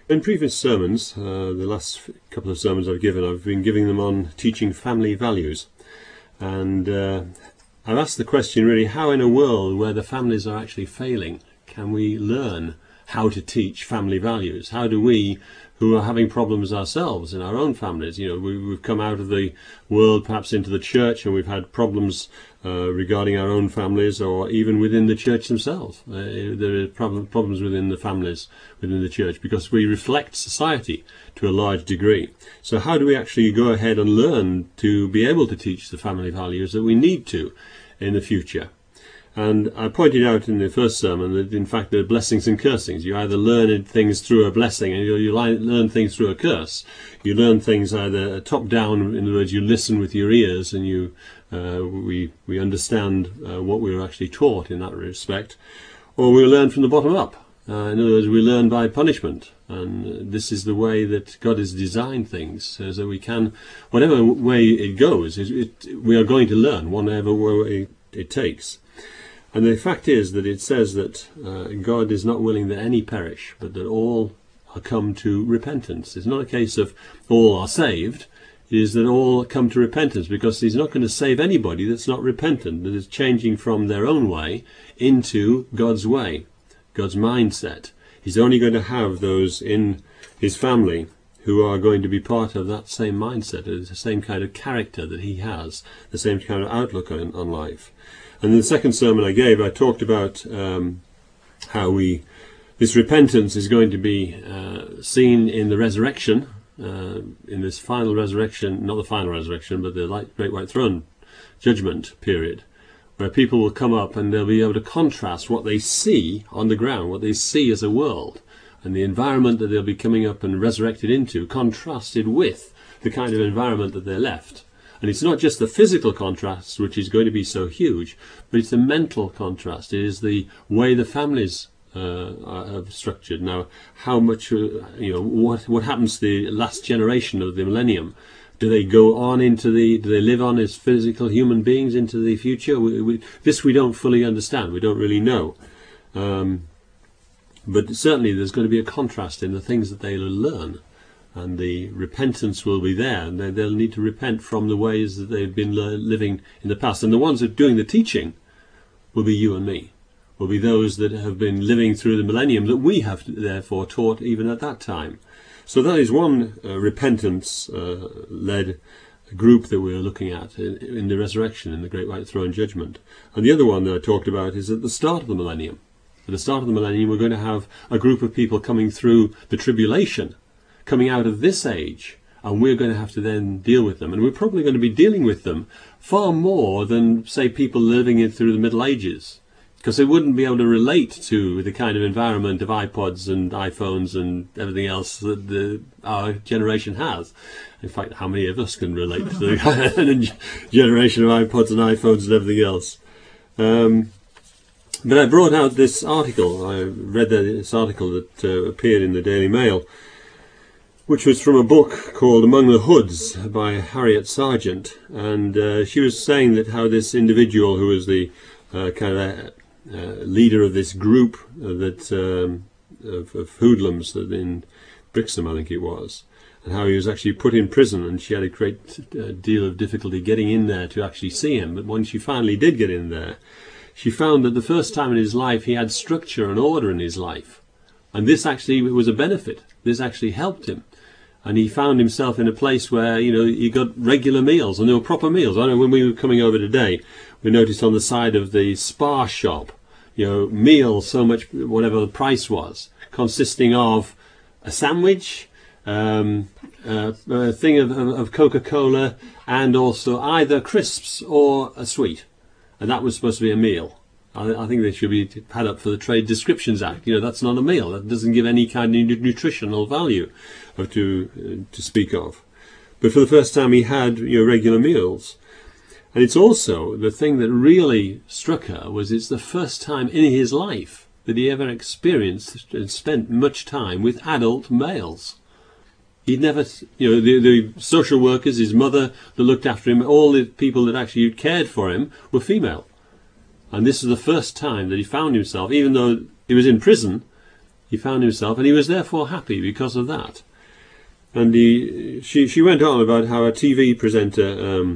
In previous sermons, the last couple of sermons I've been giving them on teaching family values. And I've asked the question really, how in a world where the families are actually failing, can we learn how to teach family values? How do we, who are having problems ourselves in our own families, we've come out of the world perhaps into the church and we've had problems regarding our own families, or even within the church themselves. There are problems within the families, within the church, because we reflect society to a large degree. So how do we actually go ahead and learn to be able to teach the family values that we need to in the future? And I pointed out in the first sermon that in fact there are blessings and cursings. You either learn things through a blessing and you learn things through a curse. You learn things either top down, in other words, you listen with your ears and we understand what we were actually taught in that respect, or we learn from the bottom up. In other words, we learn by punishment. And this is the way that God has designed things, so that we can, whatever way it goes, we are going to learn, whatever way it takes. And the fact is that it says that God is not willing that any perish, but that all are come to repentance. It's not a case of all are saved. It is that all come to repentance, because he's not going to save anybody that's not repentant, that is changing from their own way into God's way, God's mindset. He's only going to have those in his family who are going to be part of that same mindset, the same kind of character that he has, the same kind of outlook on life. And in the second sermon I gave, I talked about how this repentance is going to be seen in the resurrection, in this final resurrection, not the final resurrection, but the Great White Throne judgment period, where people will come up and they'll be able to contrast what they see on the ground, what they see as a world, and the environment that they'll be coming up and resurrected into, contrasted with the kind of environment that they're left. And it's not just the physical contrast, which is going to be so huge, but it's the mental contrast. It is the way the families are structured. Now, how much, what happens to the last generation of the millennium? Do they go on do they live on as physical human beings into the future? This we don't fully understand. We don't really know. But certainly there's going to be a contrast in the things that they'll learn. And the repentance will be there, and they'll need to repent from the ways that they've been living in the past. And the ones that are doing the teaching will be you and me, will be those that have been living through the millennium that we have therefore taught even at that time. So that is one repentance-led group that we're looking at in the resurrection, in the Great White Throne Judgment. And the other one that I talked about is at the start of the millennium. At the start of the millennium, we're going to have a group of people coming through the tribulation, coming out of this age, and we're going to have to then deal with them. And we're probably going to be dealing with them far more than, say, people living through the Middle Ages, because they wouldn't be able to relate to the kind of environment of iPods and iPhones and everything else that our generation has. In fact, how many of us can relate to the generation of iPods and iPhones and everything else? But I brought out this article. I read this article that appeared in the Daily Mail, which was from a book called Among the Hoods by Harriet Sargent. And she was saying that how this individual, who was the kind of leader of this group of hoodlums in Brixham, I think it was, and how he was actually put in prison, and she had a great deal of difficulty getting in there to actually see him. But when she finally did get in there, she found that the first time in his life he had structure and order in his life. And this actually was a benefit. This actually helped him. And he found himself in a place where, he got regular meals, and they were proper meals. I know when we were coming over today, we noticed on the side of the Spar shop, meals, so much, whatever the price was, consisting of a sandwich, a thing of Coca-Cola, and also either crisps or a sweet. And that was supposed to be a meal. I think they should be had up for the Trade Descriptions Act. That's not a meal. That doesn't give any kind of nutritional value to speak of. But for the first time he had regular meals. And it's also the thing that really struck her was it's the first time in his life that he ever experienced and spent much time with adult males. He'd never, the social workers, his mother that looked after him, all the people that actually cared for him were female. And this is the first time that he found himself, even though he was in prison, He found himself, and he was therefore happy because of that. And she went on about how a TV presenter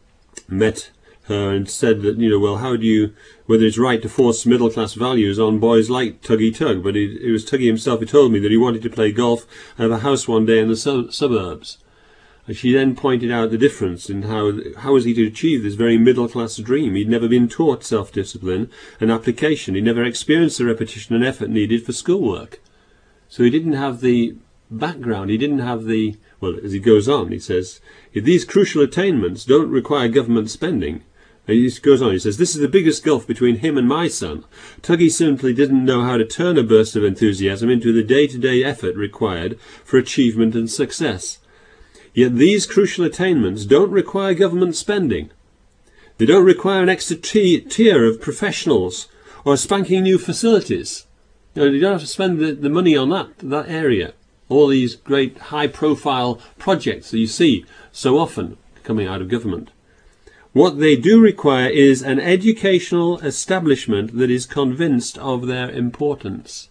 met her and said that, well, how do you, whether it's right to force middle-class values on boys like Tuggy Tug, but it was Tuggy himself who told me that he wanted to play golf and have a house one day in the suburbs. And she then pointed out the difference in how was he to achieve this very middle-class dream. He'd never been taught self-discipline and application. He'd never experienced the repetition and effort needed for schoolwork. So he didn't have the background, he didn't have the, well, as he goes on, he says, if these crucial attainments don't require government spending, and he goes on, he says, this is the biggest gulf between him and my son. Tuggy simply didn't know how to turn a burst of enthusiasm into the day-to-day effort required for achievement and success. Yet these crucial attainments don't require government spending. They don't require an extra tier of professionals or spanking new facilities. You don't have to spend the money on that area. All these great high-profile projects that you see so often coming out of government. What they do require is an educational establishment that is convinced of their importance.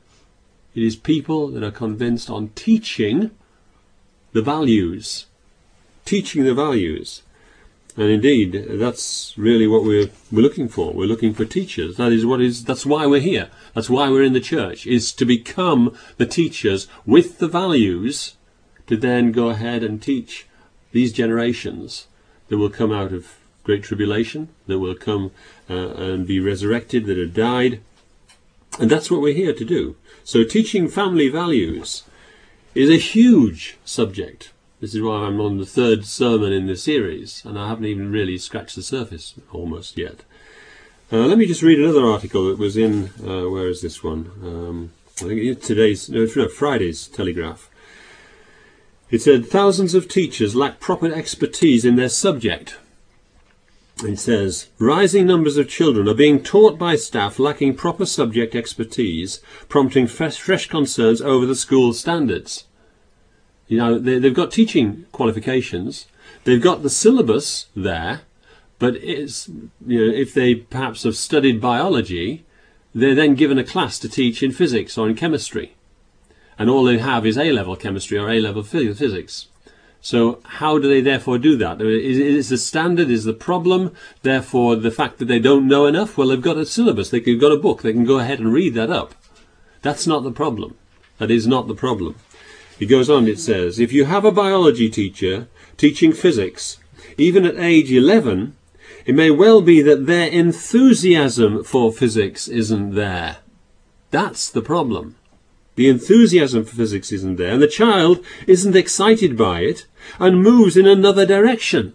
It is people that are convinced on teaching the values. Teaching the values. And indeed, that's really what we're looking for. We're looking for teachers. That's why we're here. That's why we're in the church, is to become the teachers with the values to then go ahead and teach these generations that will come out of great tribulation, that will come and be resurrected, that have died. And that's what we're here to do. So teaching family values is a huge subject. This is why I'm on the third sermon in the series, and I haven't even really scratched the surface almost yet. Let me just read another article that was in, where is this one? I think it's Friday's Telegraph. It said, thousands of teachers lack proper expertise in their subject. It says, rising numbers of children are being taught by staff lacking proper subject expertise, prompting fresh concerns over the school standards. They've got teaching qualifications, they've got the syllabus there, but if they perhaps have studied biology, they're then given a class to teach in physics or in chemistry. And all they have is A-level chemistry or A-level physics. So how do they therefore do that? Is the standard, is the problem, therefore the fact that they don't know enough? Well, they've got a syllabus, they've got a book, they can go ahead and read that up. That's not the problem. That is not the problem. It goes on, it says, if you have a biology teacher teaching physics, even at age 11, it may well be that their enthusiasm for physics isn't there. That's the problem. The enthusiasm for physics isn't there, and the child isn't excited by it and moves in another direction.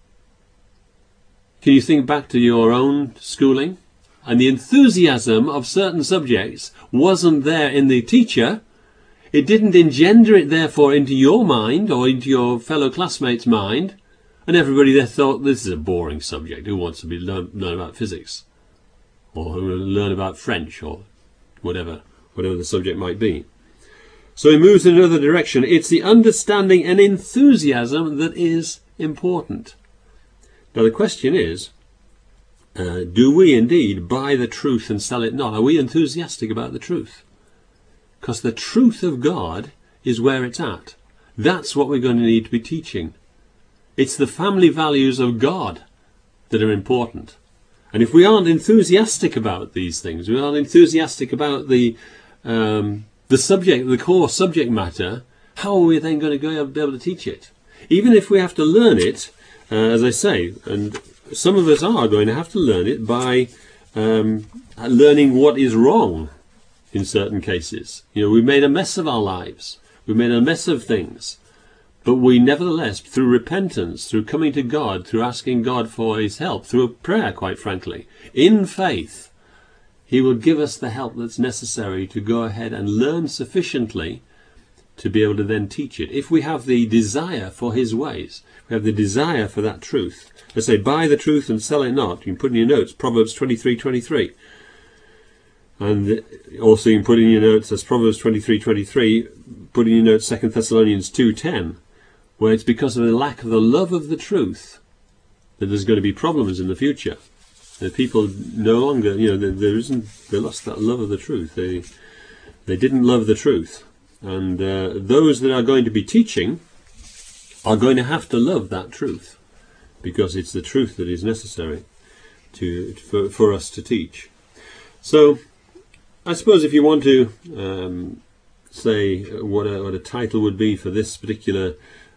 Can you think back to your own schooling? And the enthusiasm of certain subjects wasn't there in the teacher. It didn't engender it, therefore, into your mind or into your fellow classmates' mind, and everybody there thought, this is a boring subject. Who wants to learn about physics? Or who will learn about French or whatever the subject might be. So he moves in another direction. It's the understanding and enthusiasm that is important. Now the question is, do we indeed buy the truth and sell it not? Are we enthusiastic about the truth? Because the truth of God is where it's at. That's what we're going to need to be teaching. It's the family values of God that are important. And if we aren't enthusiastic about these things, we aren't enthusiastic about the subject, the core subject matter, how are we then going to be able to teach it? Even if we have to learn it, as I say, and some of us are going to have to learn it by learning what is wrong in certain cases. We've made a mess of our lives. We've made a mess of things. But we nevertheless, through repentance, through coming to God, through asking God for his help, through a prayer, quite frankly, in faith, he will give us the help that's necessary to go ahead and learn sufficiently to be able to then teach it. If we have the desire for his ways, we have the desire for that truth. Let's say, buy the truth and sell it not. You can put in your notes, Proverbs 23:23. And also you can put in your notes, as Proverbs 23:23, put in your notes 2 Thessalonians 2:10, where it's because of the lack of the love of the truth that there's going to be problems in the future. That people no longer, they lost that love of the truth. They didn't love the truth. And those that are going to be teaching are going to have to love that truth, because it's the truth that is necessary for us to teach. So I suppose if you want to say what a title would be for this particular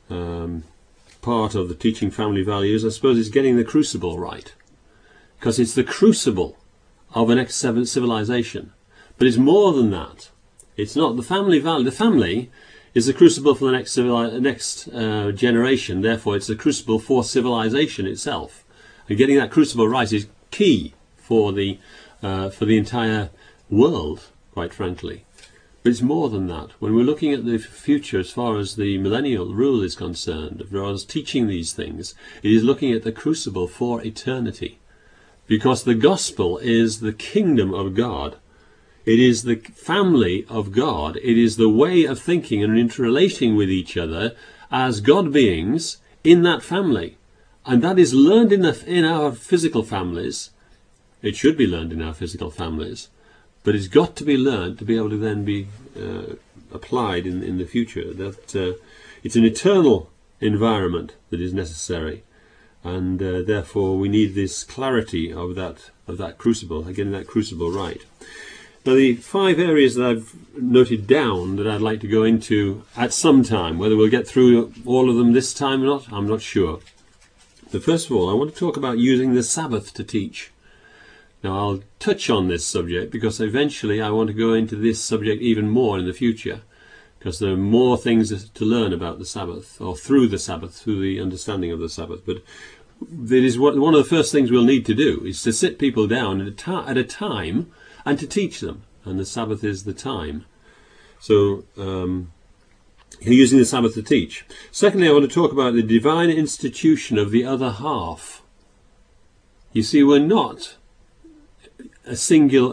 part of the teaching family values, I suppose it's getting the crucible right, because it's the crucible of an civilization. But it's more than that. It's not the family value. The family is the crucible for the next generation. Therefore, it's the crucible for civilization itself. And getting that crucible right is key for the entire world, quite frankly. But it's more than that. When we're looking at the future as far as the millennial rule is concerned, as far as teaching these things, it is looking at the crucible for eternity. Because the gospel is the kingdom of God. It is the family of God. It is the way of thinking and interrelating with each other as God beings in that family. And that is learned in our physical families. It should be learned in our physical families. But it's got to be learned to be able to then be applied in the future. That it's an eternal environment that is necessary. And therefore we need this clarity of that crucible, getting that crucible right. Now, the 5 areas that I've noted down that I'd like to go into at some time, whether we'll get through all of them this time or not, I'm not sure. But first of all, I want to talk about using the Sabbath to teach. Now, I'll touch on this subject because eventually I want to go into this subject even more in the future, because there are more things to learn about the Sabbath, or through the Sabbath, through the understanding of the Sabbath. But it is one of the first things we'll need to do, is to sit people down at a time and to teach them, and the Sabbath is the time. So using the Sabbath to teach. Secondly, I want to talk about the divine institution of the other half. You see, we're not a single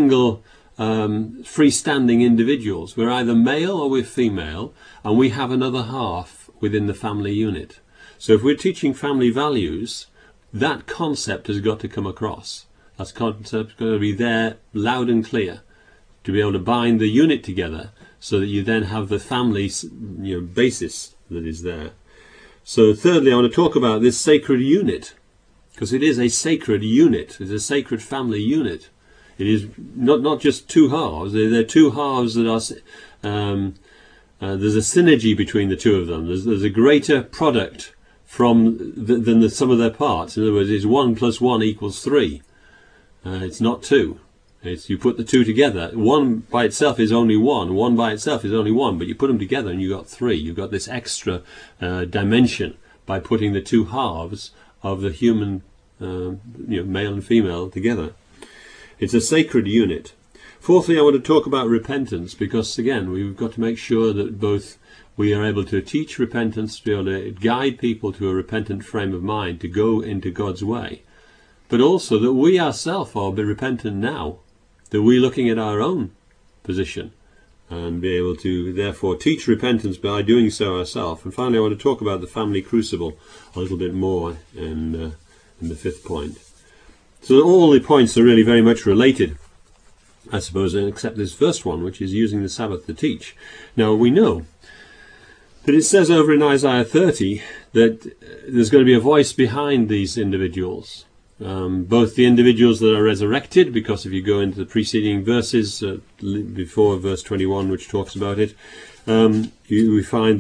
freestanding individuals. We're either male or we're female, and we have another half within the family unit. So if we're teaching family values, that concept has got to come across. That concept's got to be there loud and clear to be able to bind the unit together, so that you then have the family basis that is there. So thirdly, I want to talk about this sacred unit, because it is a sacred unit. It's a sacred family unit. It is not just two halves. They're two halves that are there's a synergy between the two of them. There's a greater product than the sum of their parts. In other words, it's 1 + 1 = 3. It's not 2. You put the two together. 1 by itself is only 1. 1 by itself is only 1. But you put them together and you got 3. You've got this extra dimension by putting the two halves of the human, male and female, together. It's a sacred unit. Fourthly, I want to talk about repentance, because again, we've got to make sure that both we are able to teach repentance, to be able to guide people to a repentant frame of mind, to go into God's way, but also that we ourselves are be repentant now, that we're looking at our own position and be able to therefore teach repentance by doing so ourselves. And finally, I want to talk about the family crucible a little bit more in the 5th point. So all the points are really very much related, I suppose, except this first one, which is using the Sabbath to teach. Now, we know that it says over in Isaiah 30 that there's going to be a voice behind these individuals. Both the individuals that are resurrected, because if you go into the preceding verses before verse 21, which talks about it, you find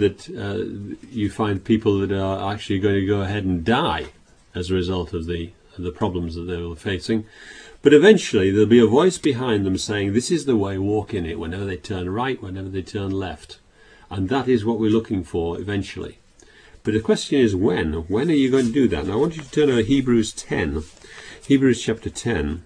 people that are actually going to go ahead and die as a result of the problems that they were facing. But eventually there'll be a voice behind them saying, this is the way, walk in it, whenever they turn right, whenever they turn left. And that is what we're looking for eventually. But the question is when? When are you going to do that? Now I want you to turn to Hebrews 10. Hebrews chapter 10.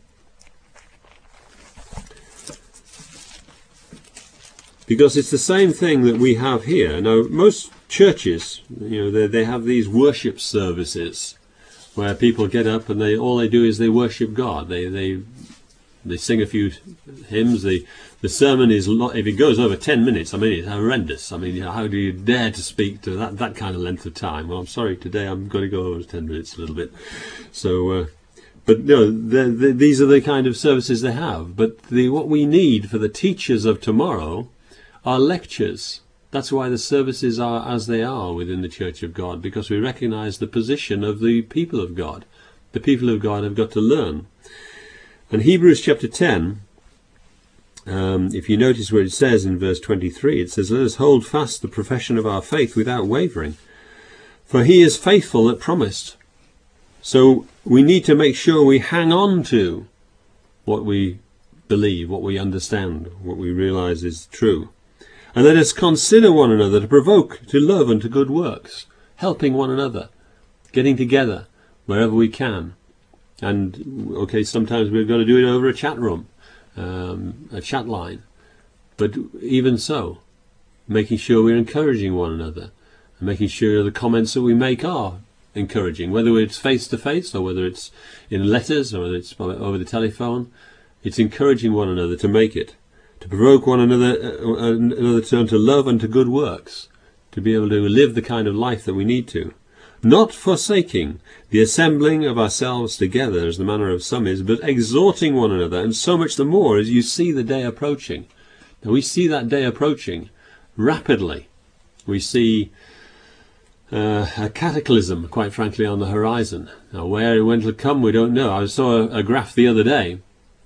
Because it's the same thing that we have here. Now most churches, they have these worship services where people get up and all they do is they worship God. They sing a few hymns. The sermon is, if it goes over 10 minutes, it's horrendous. How do you dare to speak to that kind of length of time? Well, I'm sorry, today I'm going to go over 10 minutes a little bit. So, But no, these are the kind of services they have. But what we need for the teachers of tomorrow are lectures. That's why the services are as they are within the Church of God, because we recognize the position of the people of God. The people of God have got to learn. And Hebrews chapter 10, if you notice where it says in verse 23, it says, "Let us hold fast the profession of our faith without wavering. For he is faithful that promised." So we need to make sure we hang on to what we believe, what we understand, what we realize is true. And let us consider one another to provoke to love and to good works, helping one another, getting together wherever we can. And, okay, sometimes we've got to do it over a chat room, a chat line. But even so, making sure we're encouraging one another, and making sure the comments that we make are encouraging, whether it's face-to-face or whether it's in letters or whether it's over the telephone. It's encouraging one another to make it, to provoke one another to love and to good works, to be able to live the kind of life that we need to. Not forsaking the assembling of ourselves together, as the manner of some is, but exhorting one another, and so much the more as you see the day approaching. Now we see that day approaching rapidly. We see a cataclysm, quite frankly, on the horizon. Now when it'll come, we don't know. I saw a graph the other day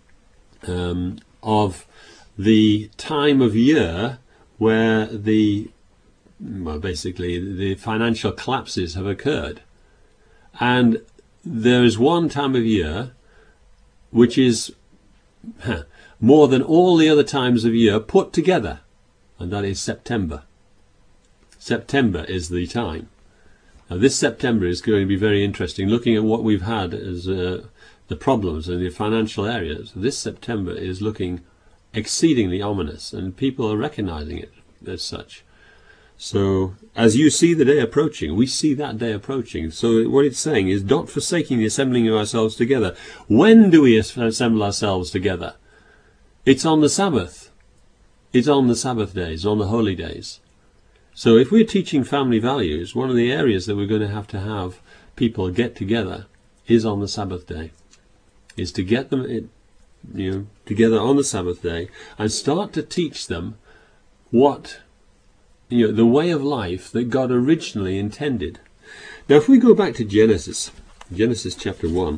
of the time of year where basically the financial collapses have occurred. And there is one time of year which is more than all the other times of year put together, and that is September. September is the time. Now this September is going to be very interesting, looking at what we've had as the problems in the financial areas. This September is looking exceedingly ominous, and people are recognizing it as such. So as you see the day approaching, we see that day approaching. So what it's saying is, not forsaking the assembling of ourselves together. When do we assemble ourselves together? It's on the Sabbath. It's on the Sabbath days, on the holy days. So if we're teaching family values, one of the areas that we're going to have people get together is on the Sabbath day. Is to get them together on the Sabbath day and start to teach them what the way of life that God originally intended. Now if we go back to Genesis chapter 1,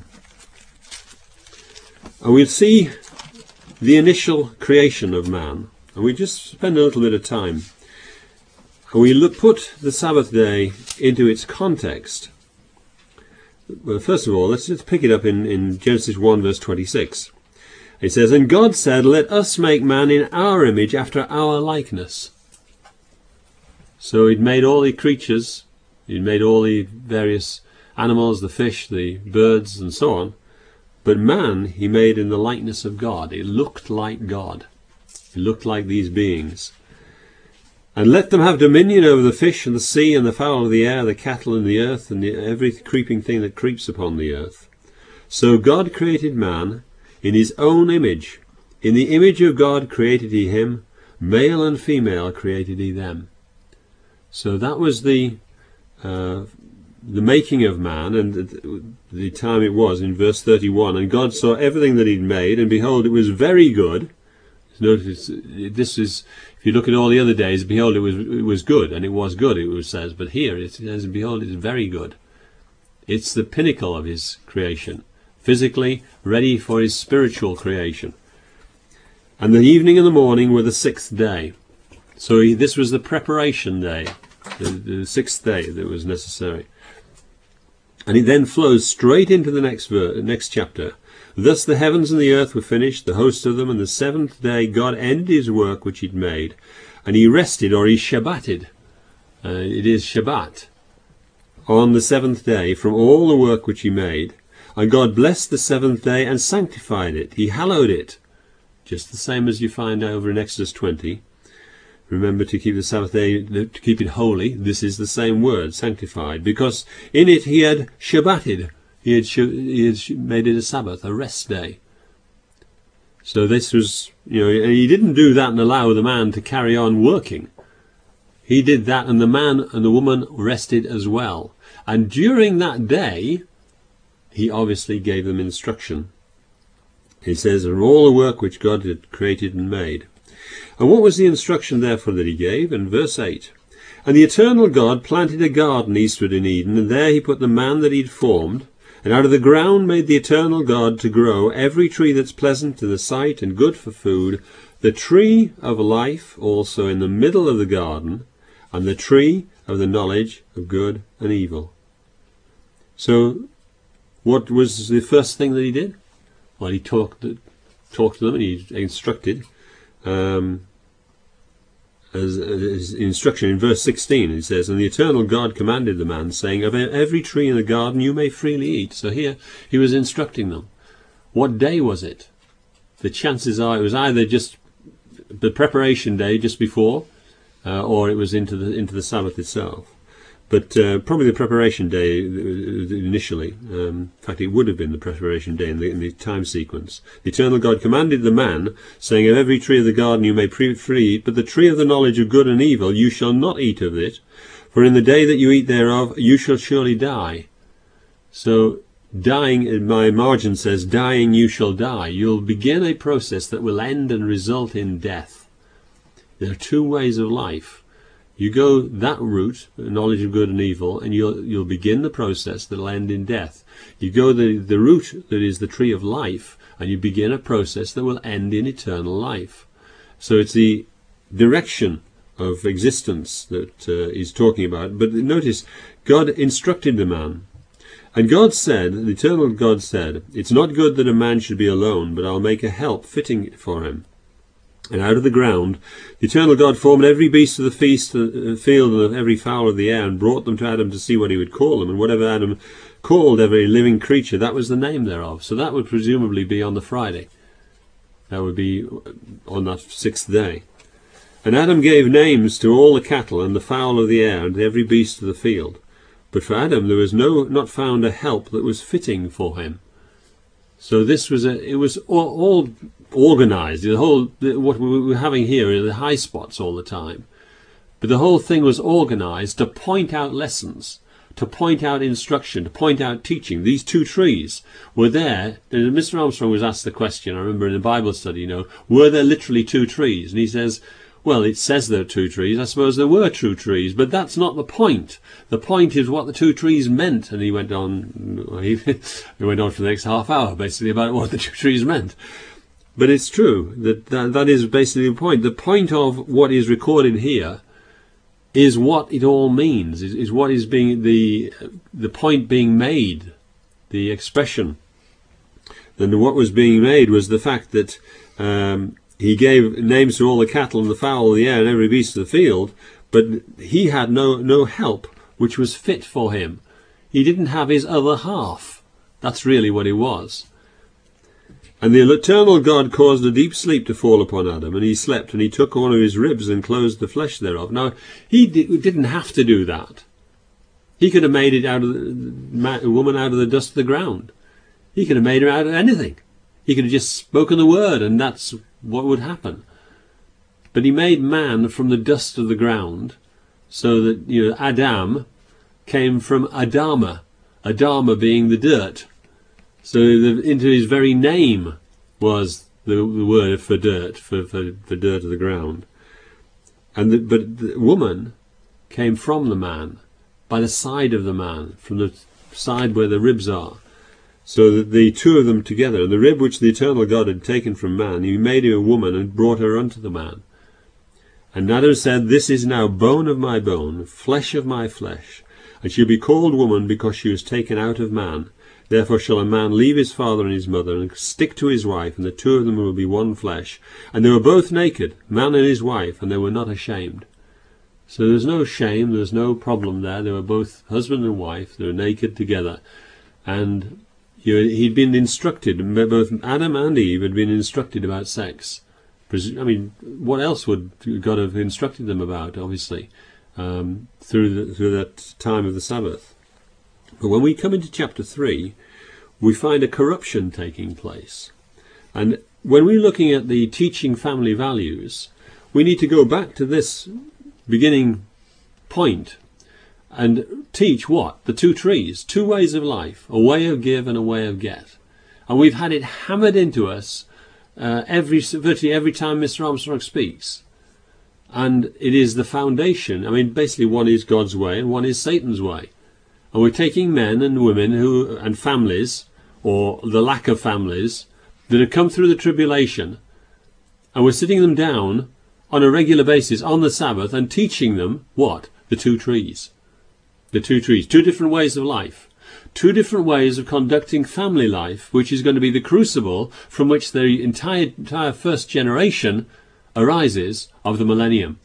and we'll see the initial creation of man, and we just spend a little bit of time, and we put the Sabbath day into its context. Well, first of all, let's just pick it up in Genesis 1 verse 26. It says, "And God said, let us make man in our image after our likeness." So he'd made all the creatures, he'd made all the various animals, the fish, the birds, and so on. But man he made in the likeness of God. It looked like God. It looked like these beings. "And let them have dominion over the fish and the sea and the fowl of the air, the cattle and the earth, and every creeping thing that creeps upon the earth. So God created man in his own image. In the image of God created he him. Male and female created he them." So that was the making of man, and the time it was in verse 31. "And God saw everything that he'd made, and behold, it was very good." Notice this is, if you look at all the other days, behold, it was good, and it was good, it says. But here it says, behold, it's very good. It's the pinnacle of his creation, physically ready for his spiritual creation. "And the evening and the morning were the sixth day." So this was the preparation day, the sixth day that was necessary. And it then flows straight into the next chapter. "Thus the heavens and the earth were finished, the host of them, and the seventh day God ended his work which he'd made, and he rested," or he Shabbated. It is Shabbat. "On the seventh day from all the work which he made. And God blessed the seventh day and sanctified it." He hallowed it. Just the same as you find over in Exodus 20. Remember to keep the Sabbath day, to keep it holy. This is the same word, sanctified, because in it he had Shabbated. He had made it a Sabbath, a rest day. So this was, and he didn't do that and allow the man to carry on working. He did that, and the man and the woman rested as well. And during that day, he obviously gave them instruction. He says, of all the work which God had created and made. And what was the instruction, therefore, that he gave? In verse 8, and the eternal God planted a garden eastward in Eden, and there he put the man that he'd formed, and out of the ground made the eternal God to grow every tree that's pleasant in the sight and good for food, the tree of life also in the middle of the garden, and the tree of the knowledge of good and evil. So, what was the first thing that he did? Well, he talked to them, and he instructed, as instruction in verse 16, it says, and the eternal God commanded the man, saying, of every tree in the garden you may freely eat. So here he was instructing them. What day was it? The chances are it was either just the preparation day just before, or it was into the Sabbath itself. But probably the preparation day initially. In fact, it would have been the preparation day in the time sequence. The eternal God commanded the man, saying, of every tree of the garden you may freely eat, but the tree of the knowledge of good and evil you shall not eat of it, for in the day that you eat thereof you shall surely die. So, dying, in my margin says, dying you shall die. You'll begin a process that will end and result in death. There are two ways of life. You go that route, knowledge of good and evil, and you'll begin the process that will end in death. You go the route that is the tree of life, and you begin a process that will end in eternal life. So it's the direction of existence that he's talking about. But notice, God instructed the man. And God said, the eternal God said, it's not good that a man should be alone, but I'll make a help fitting for him. And out of the ground the eternal God formed every beast of the field and of every fowl of the air, and brought them to Adam to see what he would call them. And whatever Adam called every living creature, that was the name thereof. So that would presumably be on the Friday. That would be on that sixth day. And Adam gave names to all the cattle and the fowl of the air and every beast of the field. But for Adam there was not found a help that was fitting for him. So this was it was all organized. What we were having here are the high spots all the time. But the whole thing was organized to point out lessons, to point out instruction, to point out teaching. These two trees were there. And Mr. Armstrong was asked the question, I remember in the Bible study, were there literally two trees? And he says, well, it says there are two trees. I suppose there were two trees, but that's not the point. The point is what the two trees meant. And he went on, he went on for the next half hour, basically, about what the two trees meant. But it's true that is basically the point. The point of what is recorded here is what it all means, is what is being the point being made, the expression. And what was being made was the fact that he gave names to all the cattle and the fowl of the air and every beast of the field, but he had no help which was fit for him. He didn't have his other half. That's really what it was. And the eternal God caused a deep sleep to fall upon Adam, and he slept, and he took one of his ribs and closed the flesh thereof. Now, he didn't have to do that. He could have made it out of a woman out of the dust of the ground. He could have made her out of anything. He could have just spoken the word, and that's what would happen. But he made man from the dust of the ground, so that Adam came from Adama, Adama being the dirt. So into his very name was the word for dirt, for dirt of the ground. But the woman came from the man, by the side of the man, from the side where the ribs are. So that the two of them together, and the rib which the eternal God had taken from man, he made her a woman and brought her unto the man. And Adam said, this is now bone of my bone, flesh of my flesh, and she'll be called woman because she was taken out of man. Therefore shall a man leave his father and his mother, and stick to his wife, and the two of them will be one flesh. And they were both naked, man and his wife, and they were not ashamed. So there's no shame, there's no problem there. They were both husband and wife, they were naked together. And he'd been instructed, both Adam and Eve had been instructed about sex. I mean, what else would God have instructed them about, obviously, through that time of the Sabbath? But when we come into chapter 3, we find a corruption taking place. And when we're looking at the teaching family values, we need to go back to this beginning point and teach what? The two trees, two ways of life, a way of give and a way of get. And we've had it hammered into us virtually every time Mr. Armstrong speaks. And it is the foundation. I mean, basically one is God's way and one is Satan's way. And we're taking men and women and families, or the lack of families, that have come through the tribulation, and we're sitting them down on a regular basis on the Sabbath and teaching them what? The two trees. The two trees. Two different ways of life. Two different ways of conducting family life, which is going to be the crucible from which the entire first generation arises of the millennium.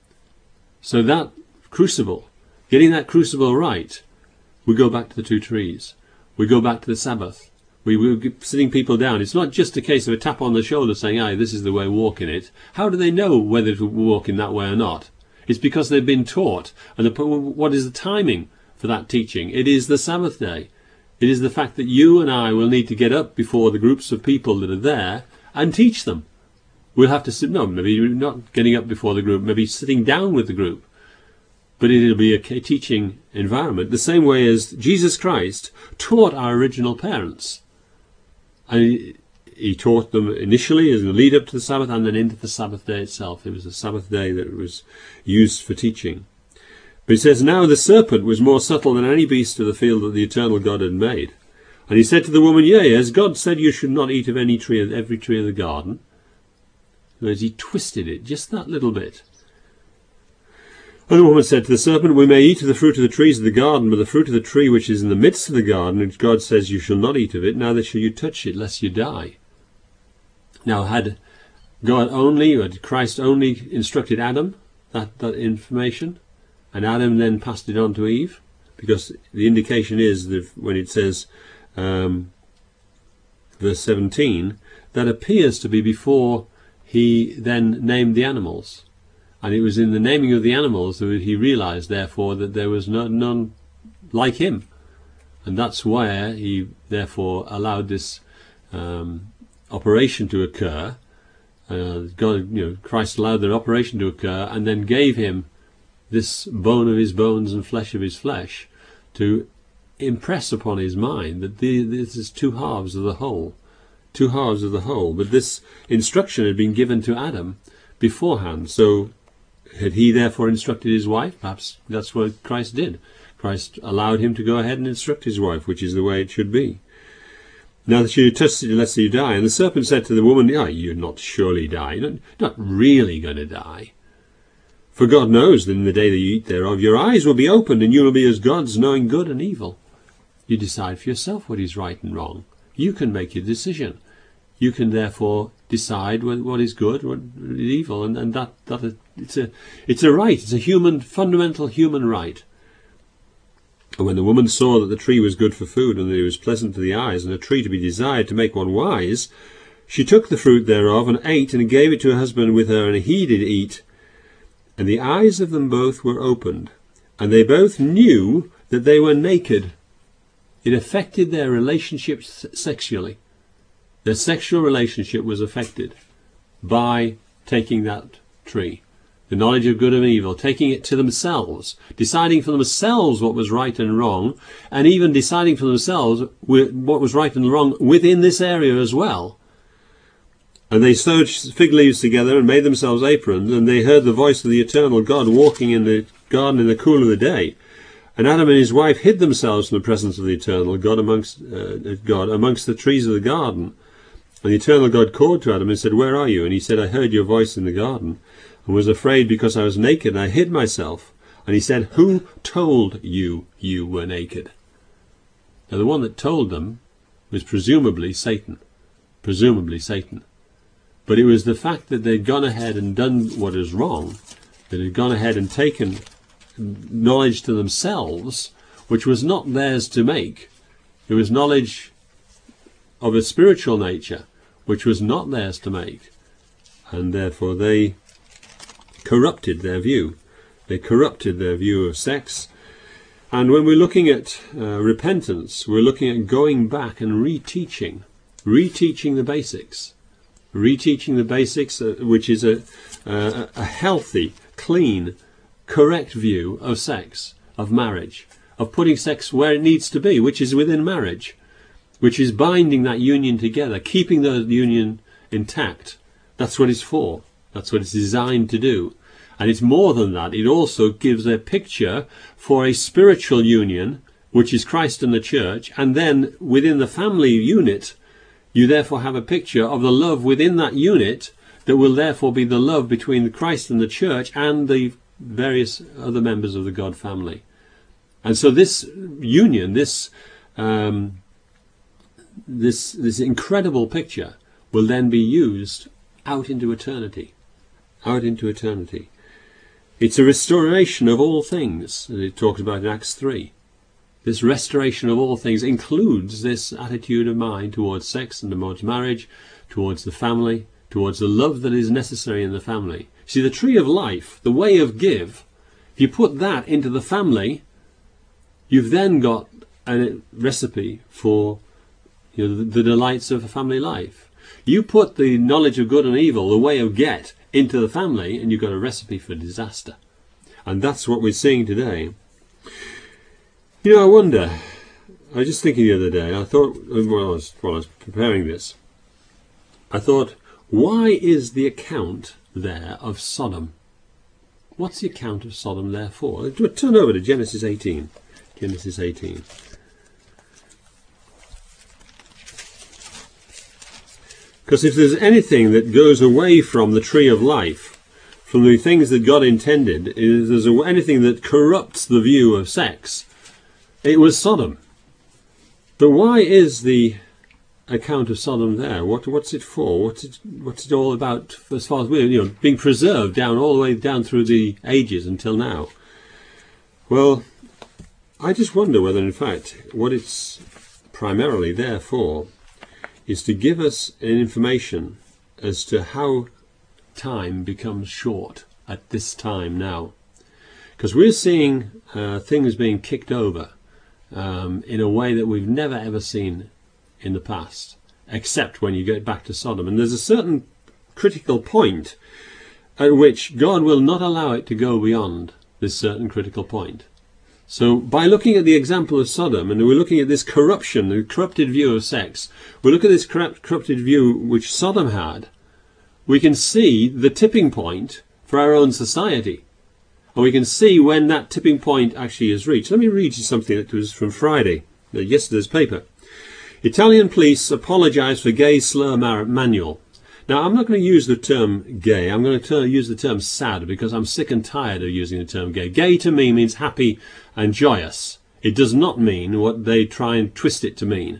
So that crucible, getting that crucible right, we go back to the two trees. We go back to the Sabbath. We're sitting people down. It's not just a case of a tap on the shoulder saying, "Aye, this is the way, walk in it." How do they know whether to walk in that way or not? It's because they've been taught. And what is the timing for that teaching? It is the Sabbath day. It is the fact that you and I will need to get up before the groups of people that are there and teach them. We'll have to sit, no, maybe not getting up before the group, maybe sitting down with the group. But it'll be a teaching environment, the same way as Jesus Christ taught our original parents. And he taught them initially as a lead up to the Sabbath and then into the Sabbath day itself. It was the Sabbath day that was used for teaching. But he says, "Now the serpent was more subtle than any beast of the field that the eternal God had made. And he said to the woman, Yea, as God said you should not eat of every tree of the garden." Whereas he twisted it just that little bit. And the woman said to the serpent, "We may eat of the fruit of the trees of the garden, but the fruit of the tree which is in the midst of the garden, which God says you shall not eat of it, neither shall you touch it, lest you die." Now, had Christ only instructed Adam that information, and Adam then passed it on to Eve? Because the indication is that when it says, verse 17, that appears to be before he then named the animals. And it was in the naming of the animals that he realized, therefore, that there was none like him. And that's where he, therefore, allowed this operation to occur. Christ allowed the operation to occur and then gave him this bone of his bones and flesh of his flesh to impress upon his mind that this is two halves of the whole. Two halves of the whole. But this instruction had been given to Adam beforehand. So had he therefore instructed his wife? Perhaps that's what Christ did. Christ allowed him to go ahead and instruct his wife, which is the way it should be. "Now that you touch it, lest you die." And the serpent said to the woman, "You'll not surely die. You're not really going to die. For God knows that in the day that you eat thereof, your eyes will be opened, and you will be as gods, knowing good and evil." You decide for yourself what is right and wrong. You can make your decision. You can therefore decide what is good, what is evil, and that it's a right. It's a fundamental human right. And when the woman saw that the tree was good for food, and that it was pleasant to the eyes, and a tree to be desired to make one wise, she took the fruit thereof and ate, and gave it to her husband with her, and he did eat. And the eyes of them both were opened, and they both knew that they were naked. It affected their relationship sexually. Their sexual relationship was affected by taking that tree. The knowledge of good and evil, taking it to themselves, deciding for themselves what was right and wrong, and even deciding for themselves what was right and wrong within this area as well. And they sewed fig leaves together and made themselves aprons, and they heard the voice of the eternal God walking in the garden in the cool of the day. And Adam and his wife hid themselves from the presence of the eternal God amongst the trees of the garden. And the eternal God called to Adam and said, "Where are you?" And he said, "I heard your voice in the garden, and was afraid because I was naked, and I hid myself." And he said, "Who told you you were naked?" Now the one that told them was presumably Satan. Presumably Satan. But it was the fact that they'd gone ahead and done what is wrong, that had gone ahead and taken knowledge to themselves, which was not theirs to make. It was knowledge of a spiritual nature, which was not theirs to make. And therefore they corrupted their view. They corrupted their view of sex. And when we're looking at repentance, we're looking at going back and reteaching the basics. Reteaching the basics, which is a healthy, clean, correct view of sex. of marriage, of putting sex where it needs to be, which is within marriage, which is binding that union together, keeping the union intact. That's what it's for. That's what it's designed to do. And it's more than that. It also gives a picture for a spiritual union, which is Christ and the church. And then within the family unit, you therefore have a picture of the love within that unit that will therefore be the love between Christ and the church and the various other members of the God family. And so this union, this incredible picture will then be used out into eternity. Out into eternity. It's a restoration of all things that it talks about in Acts 3. This restoration of all things includes this attitude of mind towards sex and towards marriage, towards the family, towards the love that is necessary in the family. See, the tree of life, the way of give, if you put that into the family, you've then got a recipe for the delights of a family life. You put the knowledge of good and evil, the way of get, into the family, and you've got a recipe for disaster. And that's what we're seeing today. I wonder, I was just thinking the other day, I thought, while I was preparing this, I thought, why is the account there of Sodom? What's the account of Sodom there for? Turn over to Genesis 18. Genesis 18. Because if there's anything that goes away from the tree of life, from the things that God intended, if there's anything that corrupts the view of sex, it was Sodom. But why is the account of Sodom there? What's it for? What's it all about as far as we're being preserved down all the way down through the ages until now? Well, I just wonder whether in fact what it's primarily there for is to give us an information as to how time becomes short at this time now. Because we're seeing things being kicked over in a way that we've never ever seen in the past, except when you get back to Sodom. And there's a certain critical point at which God will not allow it to go beyond this certain critical point. So by looking at the example of Sodom, and we're looking at this corruption, the corrupted view of sex, we look at this corrupted view which Sodom had, we can see the tipping point for our own society. And we can see when that tipping point actually is reached. Let me read you something that was from Friday, yesterday's paper. Italian police apologise for gay slur manual. Now, I'm not going to use the term gay. I'm going to use the term sad because I'm sick and tired of using the term gay. Gay to me means happy and joyous. It does not mean what they try and twist it to mean.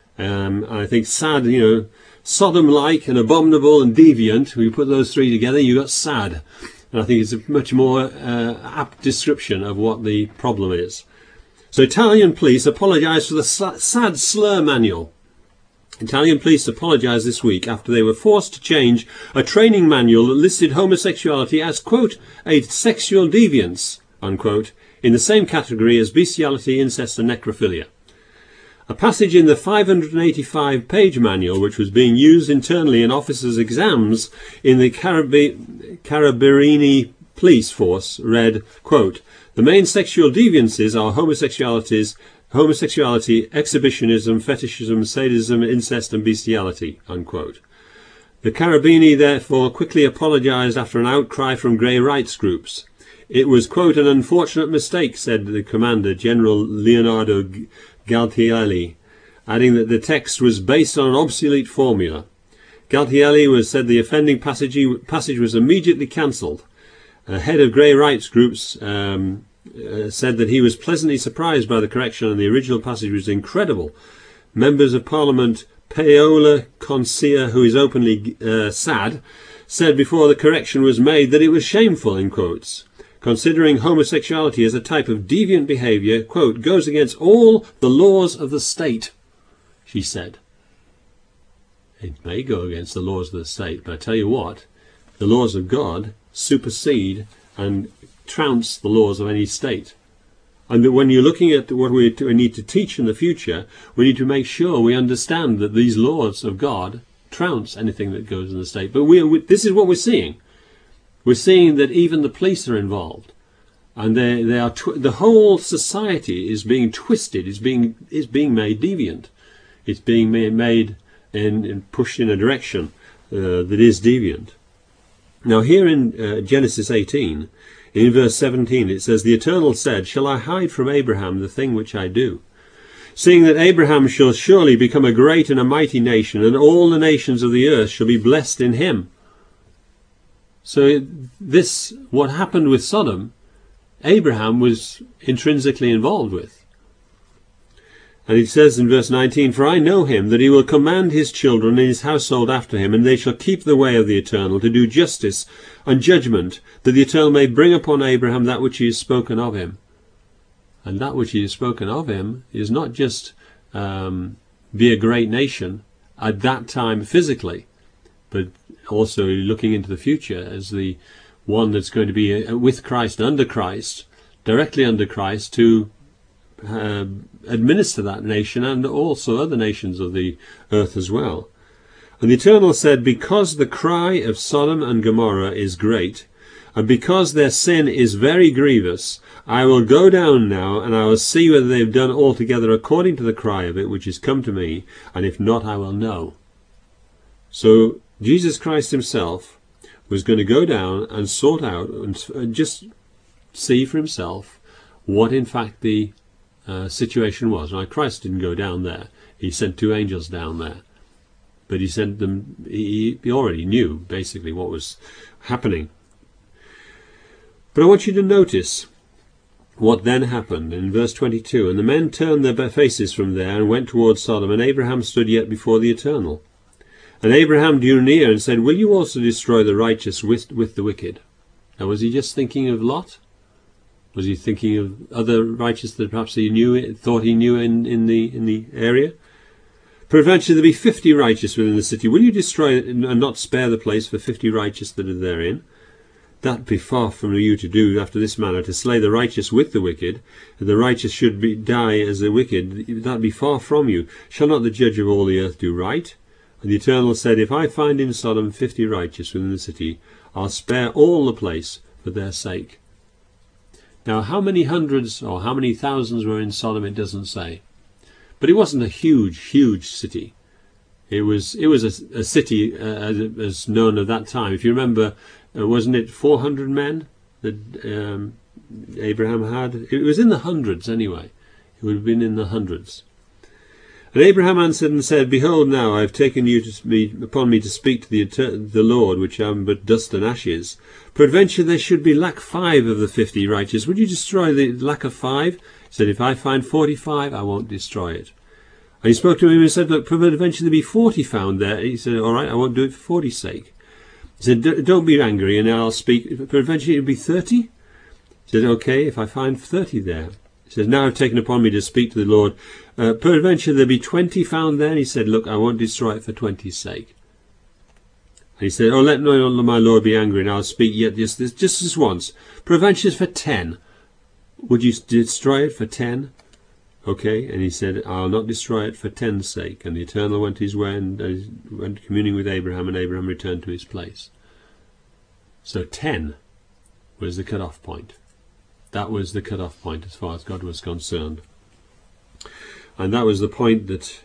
I think sad, Sodom-like and abominable and deviant, we put those three together, you got sad. And I think it's a much more apt description of what the problem is. So Italian police apologise for the sad slur manual. Italian police apologised this week after they were forced to change a training manual that listed homosexuality as, quote, a sexual deviance, unquote, in the same category as bestiality, incest and necrophilia. A passage in the 585-page manual, which was being used internally in officers' exams in the Carabinieri police force, read, quote, the main sexual deviances are homosexuality, exhibitionism, fetishism, sadism, incest and bestiality, unquote. The Carabinieri therefore quickly apologised after an outcry from gay rights groups. It was, quote, an unfortunate mistake, said the commander, General Leonardo Galtieri, adding that the text was based on an obsolete formula. Galtieri said the offending passage was immediately cancelled. A head of gay rights groups said that he was pleasantly surprised by the correction and the original passage was incredible. Members of Parliament Paola Consia, who is openly sad, said before the correction was made that it was shameful, in quotes, considering homosexuality as a type of deviant behaviour, quote, goes against all the laws of the state, she said. It may go against the laws of the state, but I tell you what, the laws of God supersede and trounce the laws of any state. And that when you're looking at what we need to teach in the future, we need to make sure we understand that these laws of God trounce anything that goes in the state. But this is what we're seeing. We're seeing that even the police are involved. And they are the whole society is being twisted, is being made deviant. It's being made and pushed in a direction that is deviant. Now here in Genesis 18, in verse 17, it says, "The Eternal said, Shall I hide from Abraham the thing which I do? Seeing that Abraham shall surely become a great and a mighty nation, and all the nations of the earth shall be blessed in him." So this, what happened with Sodom, Abraham was intrinsically involved with. And it says in verse 19, "For I know him, that he will command his children and his household after him, and they shall keep the way of the Eternal, to do justice and judgment, that the Eternal may bring upon Abraham that which he has spoken of him." And that which he has spoken of him is not just be a great nation at that time physically, but also looking into the future as the one that's going to be with Christ, under Christ, directly under Christ, to administer that nation and also other nations of the earth as well. "And the Eternal said, Because the cry of Sodom and Gomorrah is great, and because their sin is very grievous, I will go down now, and I will see whether they have done altogether according to the cry of it which is come to me, and if not, I will know." So Jesus Christ himself was going to go down and sort out and just see for himself what in fact the situation was. Now, Christ didn't go down there. He sent 2 angels down there. But he sent them, he already knew basically what was happening. But I want you to notice what then happened in verse 22. "And the men turned their faces from there and went towards Sodom, and Abraham stood yet before the Eternal. And Abraham drew near and said, Will you also destroy the righteous with the wicked?" Now, was he just thinking of Lot? Was he thinking of other righteous that perhaps he thought he knew in the area? "Peradventure there be 50 righteous within the city. Will you destroy it and not spare the place for 50 righteous that are therein? That be far from you to do after this manner, to slay the righteous with the wicked, that the righteous should die as the wicked. That be far from you. Shall not the judge of all the earth do right? And the Eternal said, If I find in Sodom 50 righteous within the city, I'll spare all the place for their sake." Now, how many hundreds or how many thousands were in Sodom, it doesn't say. But it wasn't a huge city. It was a city as known at that time. If you remember, wasn't it 400 men that Abraham had? It was in the hundreds anyway. It would have been in the hundreds. "And Abraham answered and said, Behold, now I have taken you upon me to speak to the Lord, which am but dust and ashes. Peradventure there should be lack 5 of the 50 righteous. Would you destroy the lack of 5? He said, If I find 45, I won't destroy it. And he spoke to him and said, Look, peradventure there be 40 found there. He said, All right, I won't do it for 40's sake. He said, Don't be angry, and I'll speak. Peradventure it will be 30? He said, Okay, if I find 30 there. He says, Now I've taken upon me to speak to the Lord. Peradventure there be 20 found there. And he said, Look, I won't destroy it for 20's sake. And he said, Oh, let not my Lord be angry, and I'll speak yet just this once. Peradventure for 10. Would you destroy it for 10? Okay, and he said, I'll not destroy it for 10's sake. And the Eternal went his way and went communing with Abraham, and Abraham returned to his place. So 10 was the cut-off point. That was the cut-off point as far as God was concerned. And that was the point that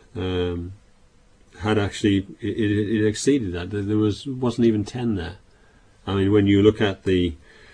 had actually, it exceeded that. There wasn't even 10 there. I mean, when you look at the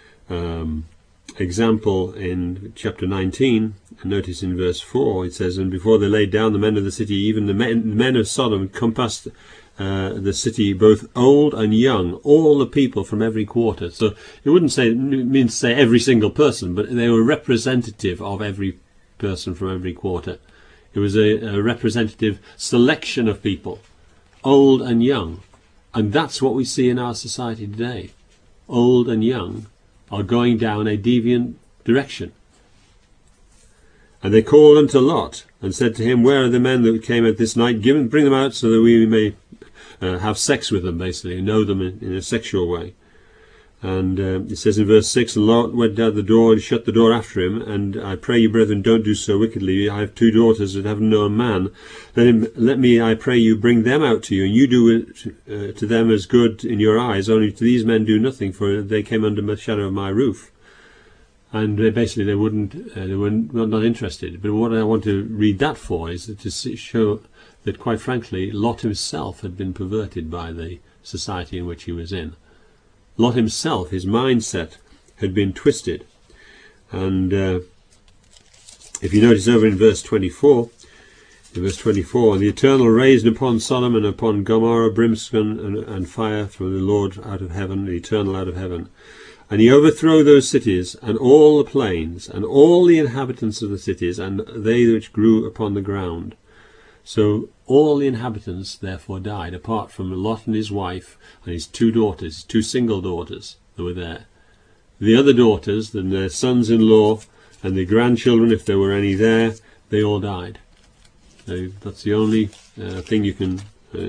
example in chapter 19, and notice in verse 4, it says, And before they laid down the men of the city, even the men of Sodom compassed the city, both old and young, all the people from every quarter. So it wouldn't mean to say every single person, but they were representative of every person from every quarter. It was a representative selection of people, old and young. And that's what we see in our society today. Old and young are going down a deviant direction. And they called unto Lot, and said to him, Where are the men that came out this night? Bring them out so that we may have sex with them, basically, know them in a sexual way. And it says in verse 6, And Lot went out the door and shut the door after him. And I pray you, brethren, don't do so wickedly. I have 2 daughters that have known man. Let me, I pray you, bring them out to you, and you do it to them as good in your eyes. Only to these men do nothing, for they came under the shadow of my roof. and basically they were not interested. But what I want to read that for is to show that, quite frankly, Lot himself had been perverted by the society in which he was in. Lot himself, his mindset, had been twisted. And if you notice over in verse 24, and the Eternal raised upon Sodom and upon Gomorrah brimstone and fire from the Lord out of heaven, the Eternal out of heaven. And he overthrew those cities, and all the plains, and all the inhabitants of the cities, and they which grew upon the ground. So all the inhabitants therefore died, apart from Lot and his wife, and his 2 daughters, 2 single daughters that were there. The other daughters, and their sons-in-law, and the grandchildren, if there were any there, they all died. That's the only thing you can,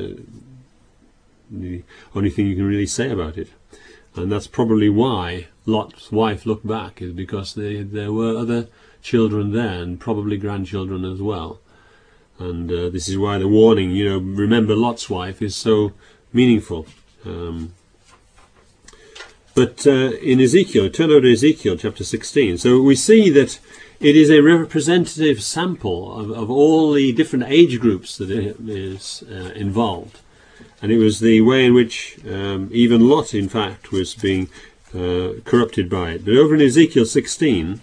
really say about it. And that's probably why Lot's wife looked back, is because there were other children there, and probably grandchildren as well. And this is why the warning, remember Lot's wife, is so meaningful. But in Ezekiel, turn over to Ezekiel chapter 16. So we see that it is a representative sample of all the different age groups that is involved. And it was the way in which even Lot, in fact, was being corrupted by it. But over in Ezekiel 16,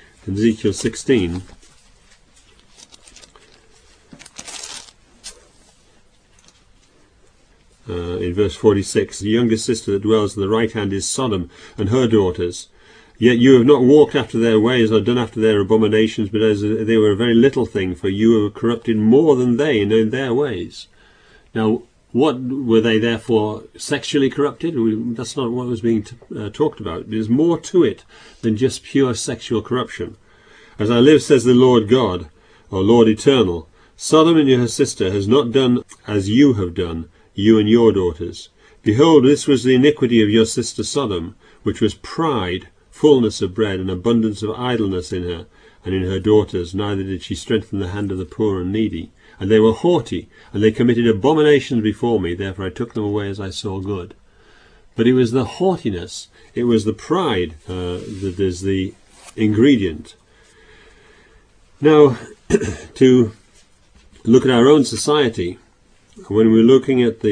in verse 46, the youngest sister that dwells on the right hand is Sodom and her daughters. Yet you have not walked after their ways, or done after their abominations, but as they were a very little thing, for you have corrupted more than they in their ways. Now, what were they therefore sexually corrupted? That's not what was being talked about. There's more to it than just pure sexual corruption. As I live, says the Lord God, or Lord Eternal, Sodom and her sister has not done as you have done, you and your daughters. Behold, this was the iniquity of your sister Sodom, which was pride, fullness of bread, and abundance of idleness in her and in her daughters. Neither did she strengthen the hand of the poor and needy. And they were haughty, and they committed abominations before me. Therefore I took them away as I saw good. But it was the haughtiness, it was the pride that is the ingredient. Now, to look at our own society, when we're looking at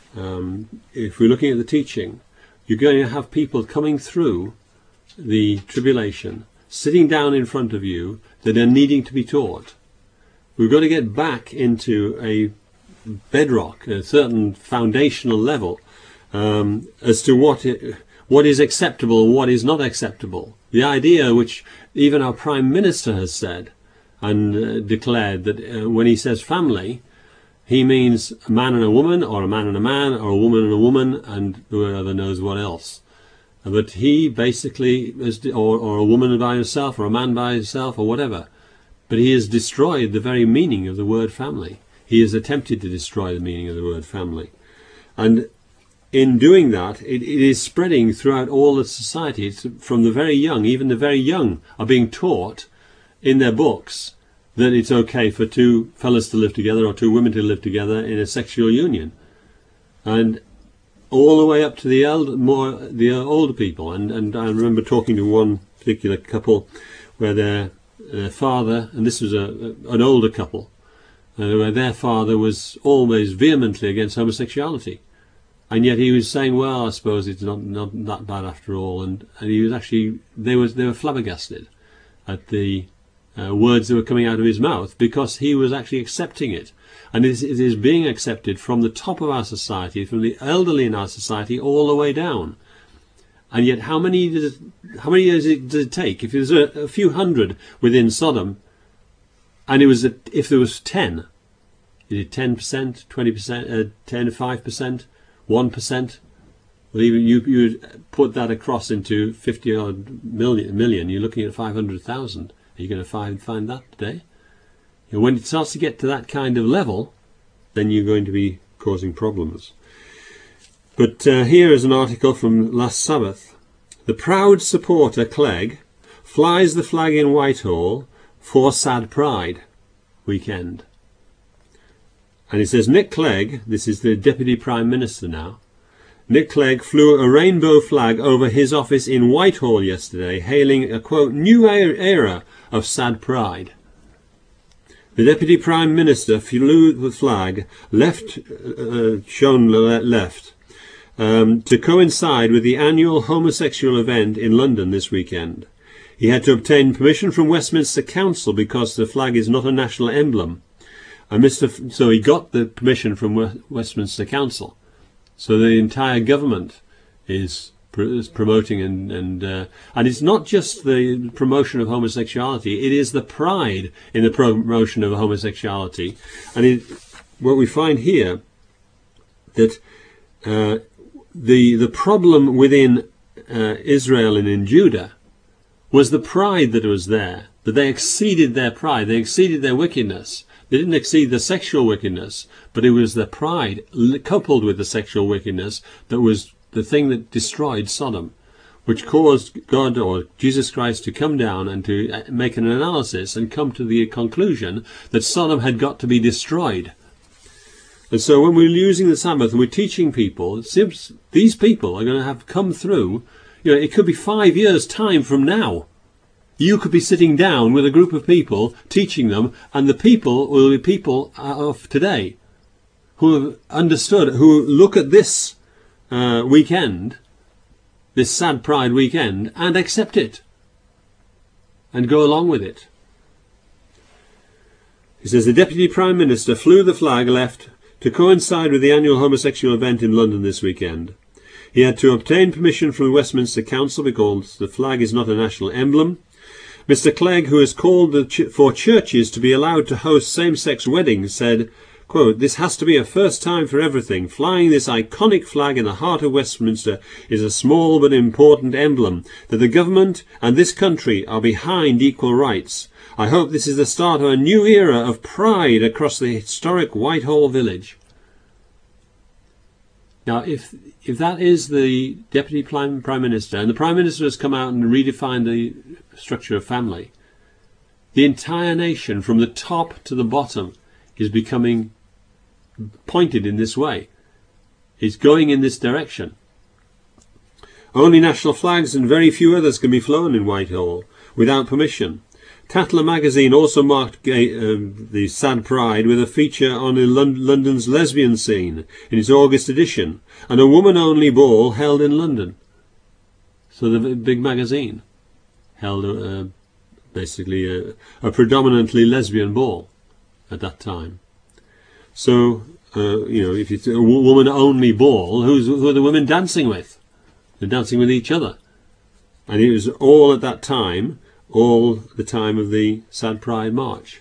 if we're looking at the teaching, you're going to have people coming through the tribulation, sitting down in front of you, that are needing to be taught. We've got to get back into a bedrock, a certain foundational level, as to what is acceptable and what is not acceptable. The idea which even our Prime Minister has said and declared, that when he says family, he means a man and a woman, or a man and a man, or a woman and a woman, and whoever knows what else. But he basically, or a woman by herself, or a man by himself, or whatever. But he has destroyed the very meaning of the word family. He has attempted to destroy the meaning of the word family. And in doing that, it is spreading throughout all of society. It's from the very young, even the very young are being taught in their books that it's okay for 2 fellas to live together, or 2 women to live together in a sexual union. And all the way up to the older people. And I remember talking to one particular couple where their father, and this was an older couple, where their father was always vehemently against homosexuality. And yet he was saying, well, I suppose it's not that bad after all. And he was actually, they were flabbergasted at the words that were coming out of his mouth, because he was actually accepting it. And it is being accepted from the top of our society, from the elderly in our society, all the way down. And yet how many years does it take? If there's a few hundred within Sodom, and if there was 10, is it 10%, 20%, 10, 5%, 1%? Well, even you put that across into 50 odd million, you're looking at 500,000. Are you going to find that today? When it starts to get to that kind of level, then you're going to be causing problems. But here is an article from last Sabbath. The proud supporter Clegg flies the flag in Whitehall for sad pride weekend. And it says Nick Clegg, this is the Deputy Prime Minister now, Nick Clegg flew a rainbow flag over his office in Whitehall yesterday, hailing a, quote, new era of sad pride. The Deputy Prime Minister flew the flag shown left to coincide with the annual homosexual event in London this weekend. He had to obtain permission from Westminster Council because the flag is not a national emblem. So he got the permission from Westminster Council. So the entire government is promoting and it's not just the promotion of homosexuality, it is the pride in the promotion of homosexuality. And what we find here, that the problem within Israel and in Judah was the pride that was there, that they exceeded their pride, they exceeded their wickedness. They didn't exceed the sexual wickedness, but it was the pride coupled with the sexual wickedness that was the thing that destroyed Sodom, which caused God or Jesus Christ to come down and to make an analysis and come to the conclusion that Sodom had got to be destroyed. And so when we're using the Sabbath and we're teaching people, it seems these people are going to have come through, it could be 5 years' time from now. You could be sitting down with a group of people, teaching them, and the people will be people of today who have understood, who look at this weekend, this sad pride weekend, and accept it and go along with it. He says the Deputy Prime Minister flew the flag left to coincide with the annual homosexual event in London this weekend. He had to obtain permission from the Westminster Council because the flag is not a national emblem. Mr. Clegg, who has called for churches to be allowed to host same-sex weddings, said, quote, this has to be a first time for everything. Flying this iconic flag in the heart of Westminster is a small but important emblem that the government and this country are behind equal rights. I hope this is the start of a new era of pride across the historic Whitehall village. Now, if that is the Deputy Prime Minister, and the Prime Minister has come out and redefined the structure of family, the entire nation, from the top to the bottom, is becoming pointed in this way. It's going in this direction. Only national flags and very few others can be flown in Whitehall without permission. Tatler magazine also marked the sad pride with a feature on London's lesbian scene in its August edition, and a woman-only ball held in London. So the big magazine held basically a predominantly lesbian ball at that time. So, if it's a woman-only ball, who are the women dancing with? They're dancing with each other. And it was all at that time, all the time of the Sad Pride March.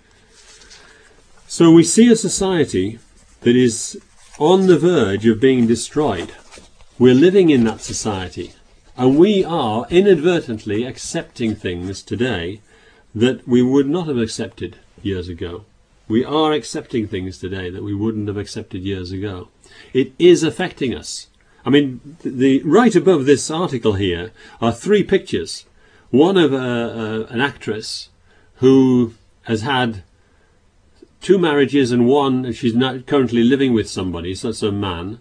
So we see a society that is on the verge of being destroyed. We're living in that society, and we are inadvertently accepting things today that we would not have accepted years ago. We are accepting things today that we wouldn't have accepted years ago. It is affecting us. I mean, right above this article here are 3 pictures. One of an actress who has had 2 marriages and one, she's not currently living with somebody, so that's a man.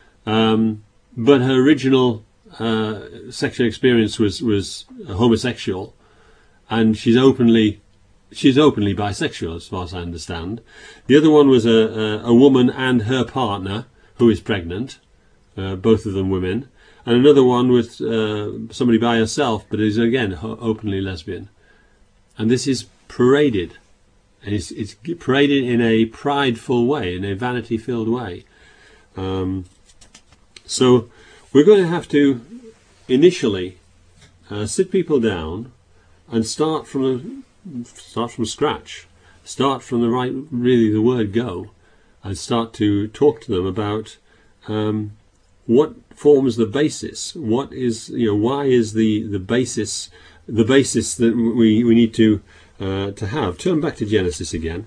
But her original sexual experience was homosexual, and she's openly bisexual, as far as I understand. The other one was a woman and her partner who is pregnant, both of them women. And another one with somebody by herself, but is again openly lesbian. And this is paraded. And it's paraded in a prideful way, in a vanity-filled way. So we're going to have to initially sit people down and start from scratch. Start from the word go, and start to talk to them about what forms the basis. What is, why is the basis that we need to have. Turn back to Genesis again.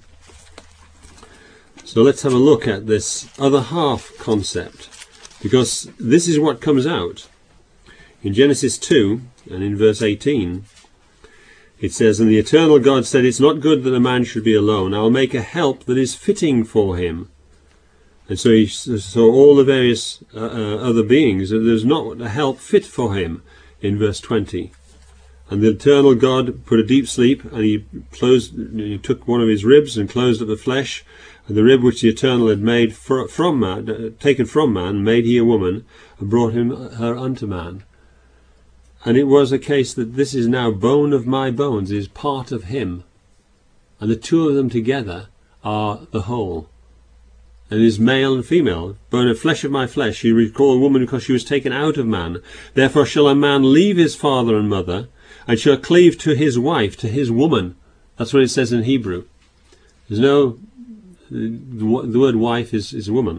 So let's have a look at this other half concept, because this is what comes out in Genesis 2 and in verse 18. It says, and the eternal God said, it's not good that a man should be alone. I'll make a help that is fitting for him. And so he saw all the various other beings, and there's not a help fit for him in verse 20. And the eternal God put a deep sleep, and he took one of his ribs and closed up the flesh, and the rib which the eternal had made from man, taken from man, made he a woman, and brought her unto man. And it was a case that this is now bone of my bones, is part of him, and the two of them together are the whole. And is male and female, bone and flesh of my flesh. You recall a woman because she was taken out of man. Therefore shall a man leave his father and mother, and shall cleave to his wife, to his woman. That's what it says in Hebrew. There's no, the word wife is woman.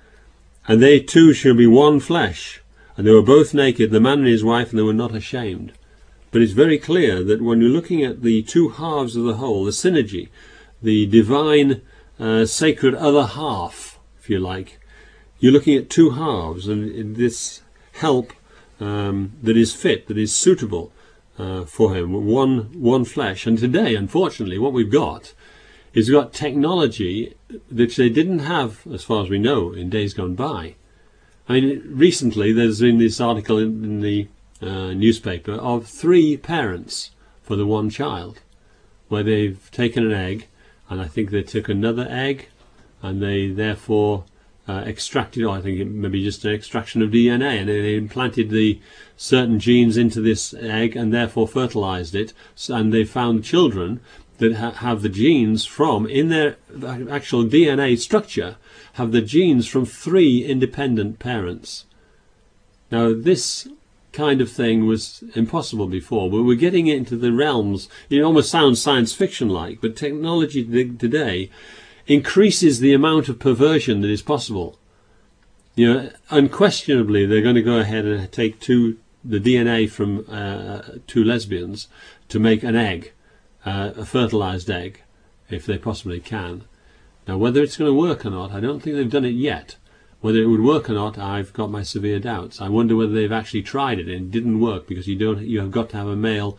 And they two shall be one flesh. And they were both naked, the man and his wife, and they were not ashamed. But it's very clear that when you're looking at the two halves of the whole, the synergy, the divine, sacred other half, if you like, you're looking at two halves, and this help that is fit, that is suitable for him, one flesh. And today, unfortunately, what we've got is we've got technology that they didn't have, as far as we know, in days gone by. I mean, recently there's been this article in the newspaper of 3 parents for the one child, where they've taken an egg, and I think they took another egg, and they therefore extracted, or I think it may be just an extraction of DNA, and they implanted the certain genes into this egg and therefore fertilized it, and they found children that have the genes from, in their actual DNA structure, have the genes from 3 independent parents. Now, this kind of thing was impossible before, but we're getting into the realms, it almost sounds science fiction-like, but technology today increases the amount of perversion that is possible. You know, unquestionably, they're going to go ahead and take the DNA from 2 lesbians to make an egg, a fertilized egg, if they possibly can. Now, whether it's going to work or not, I don't think they've done it yet. Whether it would work or not, I've got my severe doubts. I wonder whether they've actually tried it and it didn't work, because you have got to have a male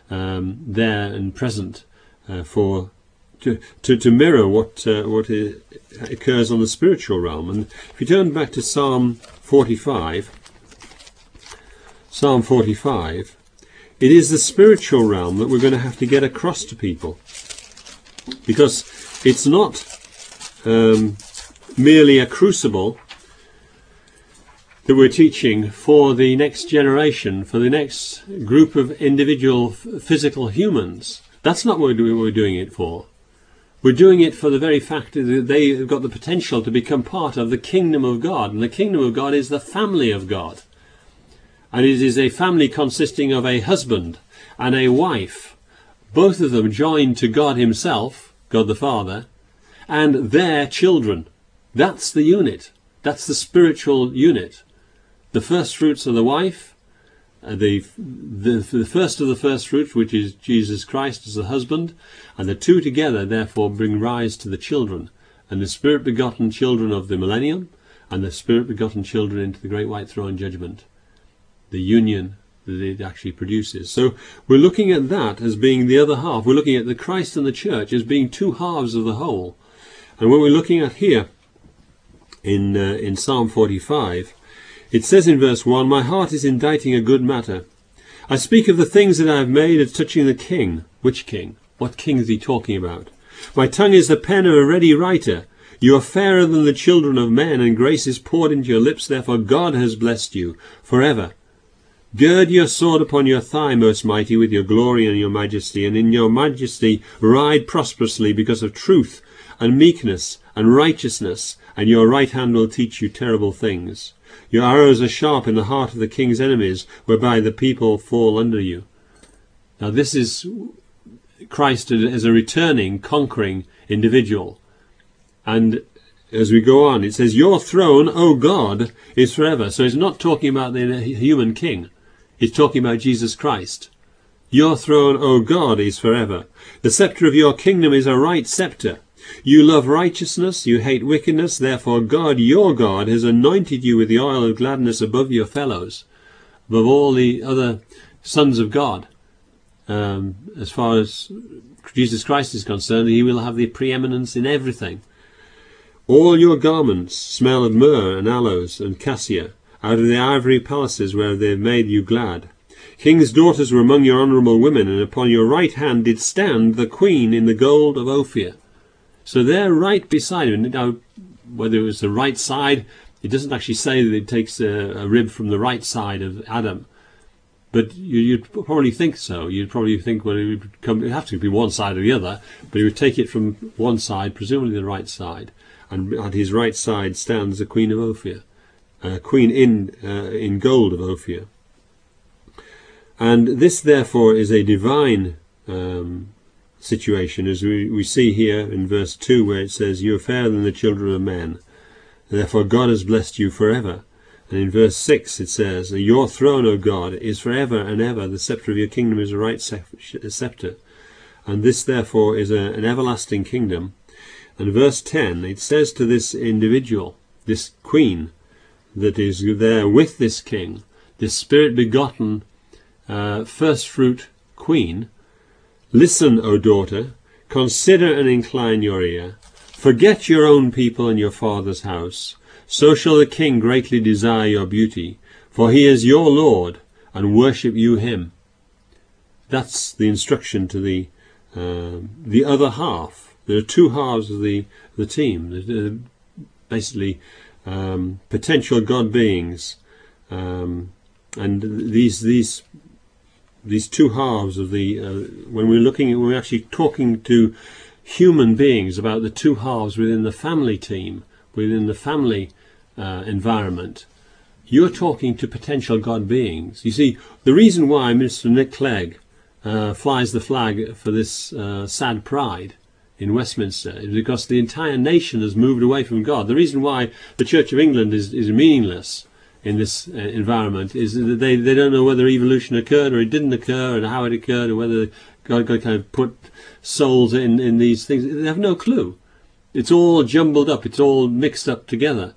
there and present to mirror what occurs on the spiritual realm. And if you turn back to Psalm 45, it is the spiritual realm that we're going to have to get across to people, because it's not merely a crucible that we're teaching for the next generation, for the next group of individual physical humans. That's not what we're doing it for. We're doing it for the very fact that they've got the potential to become part of the kingdom of God. And the kingdom of God is the family of God. And it is a family consisting of a husband and a wife, both of them joined to God himself, God the Father, and their children. That's the unit. That's the spiritual unit. The first fruits of the wife, the first of the first fruits, which is Jesus Christ as the husband, and the two together therefore bring rise to the children, and the spirit-begotten children of the millennium, and the spirit-begotten children into the great white throne judgment. The union that it actually produces. So we're looking at that as being the other half. We're looking at the Christ and the church as being 2 halves of the whole. And when we're looking at here in Psalm 45, it says in verse 1, "My heart is inditing a good matter. I speak of the things that I have made as touching the king." Which king? What king is he talking about? "My tongue is the pen of a ready writer. You are fairer than the children of men, and grace is poured into your lips. Therefore God has blessed you forever. Gird your sword upon your thigh, most mighty, with your glory and your majesty, and in your majesty ride prosperously because of truth and meekness and righteousness, and your right hand will teach you terrible things. Your arrows are sharp in the heart of the king's enemies, whereby the people fall under you." Now this is Christ as a returning, conquering individual. And as we go on, it says, "Your throne, O God, is forever." So it's not talking about the human king. It's talking about Jesus Christ. "Your throne, O God, is forever. The scepter of your kingdom is a right scepter. You love righteousness, you hate wickedness. Therefore God, your God, has anointed you with the oil of gladness above your fellows," above all the other sons of God. As far as Jesus Christ is concerned, he will have the preeminence in everything. All your garments smell of myrrh and aloes and cassia, out of the ivory palaces where they have made you glad. King's daughters were among your honourable women, and upon your right hand did stand the queen in the gold of Ophir. So they're right beside him. Now, whether it was the right side, it doesn't actually say that it takes a rib from the right side of Adam. But you'd probably think so. You'd probably think, well, it'd have to be one side or the other, but he would take it from one side, presumably the right side. And at his right side stands the Queen of Ophir, Queen in gold of Ophir. And this, therefore, is a divine situation, as we see here in verse 2, where it says, "You are fairer than the children of men, and therefore God has blessed you forever." And in verse 6 it says, "Your throne, O God, is forever and ever. The scepter of your kingdom is a right scepter." And this, therefore, is an everlasting kingdom. And verse 10, it says to this individual, this queen that is there with this king, this spirit-begotten first fruit queen, "Listen, O daughter, consider and incline your ear. Forget your own people and your father's house. So shall the king greatly desire your beauty, for he is your Lord, and worship you him." That's the instruction to the other half. There are two halves of the team. Basically, potential God beings, and these two halves of the when we're actually talking to human beings about the two halves within the family team, within the family environment, you're talking to potential God beings. You see, the reason why Mr. Nick Clegg flies the flag for this sad pride in Westminster is because the entire nation has moved away from God. The reason why the Church of England is meaningless in this environment is that they don't know whether evolution occurred or it didn't occur, and how it occurred, or whether God kind of put souls in these things. They have no clue. It's all jumbled up. It's all mixed up together.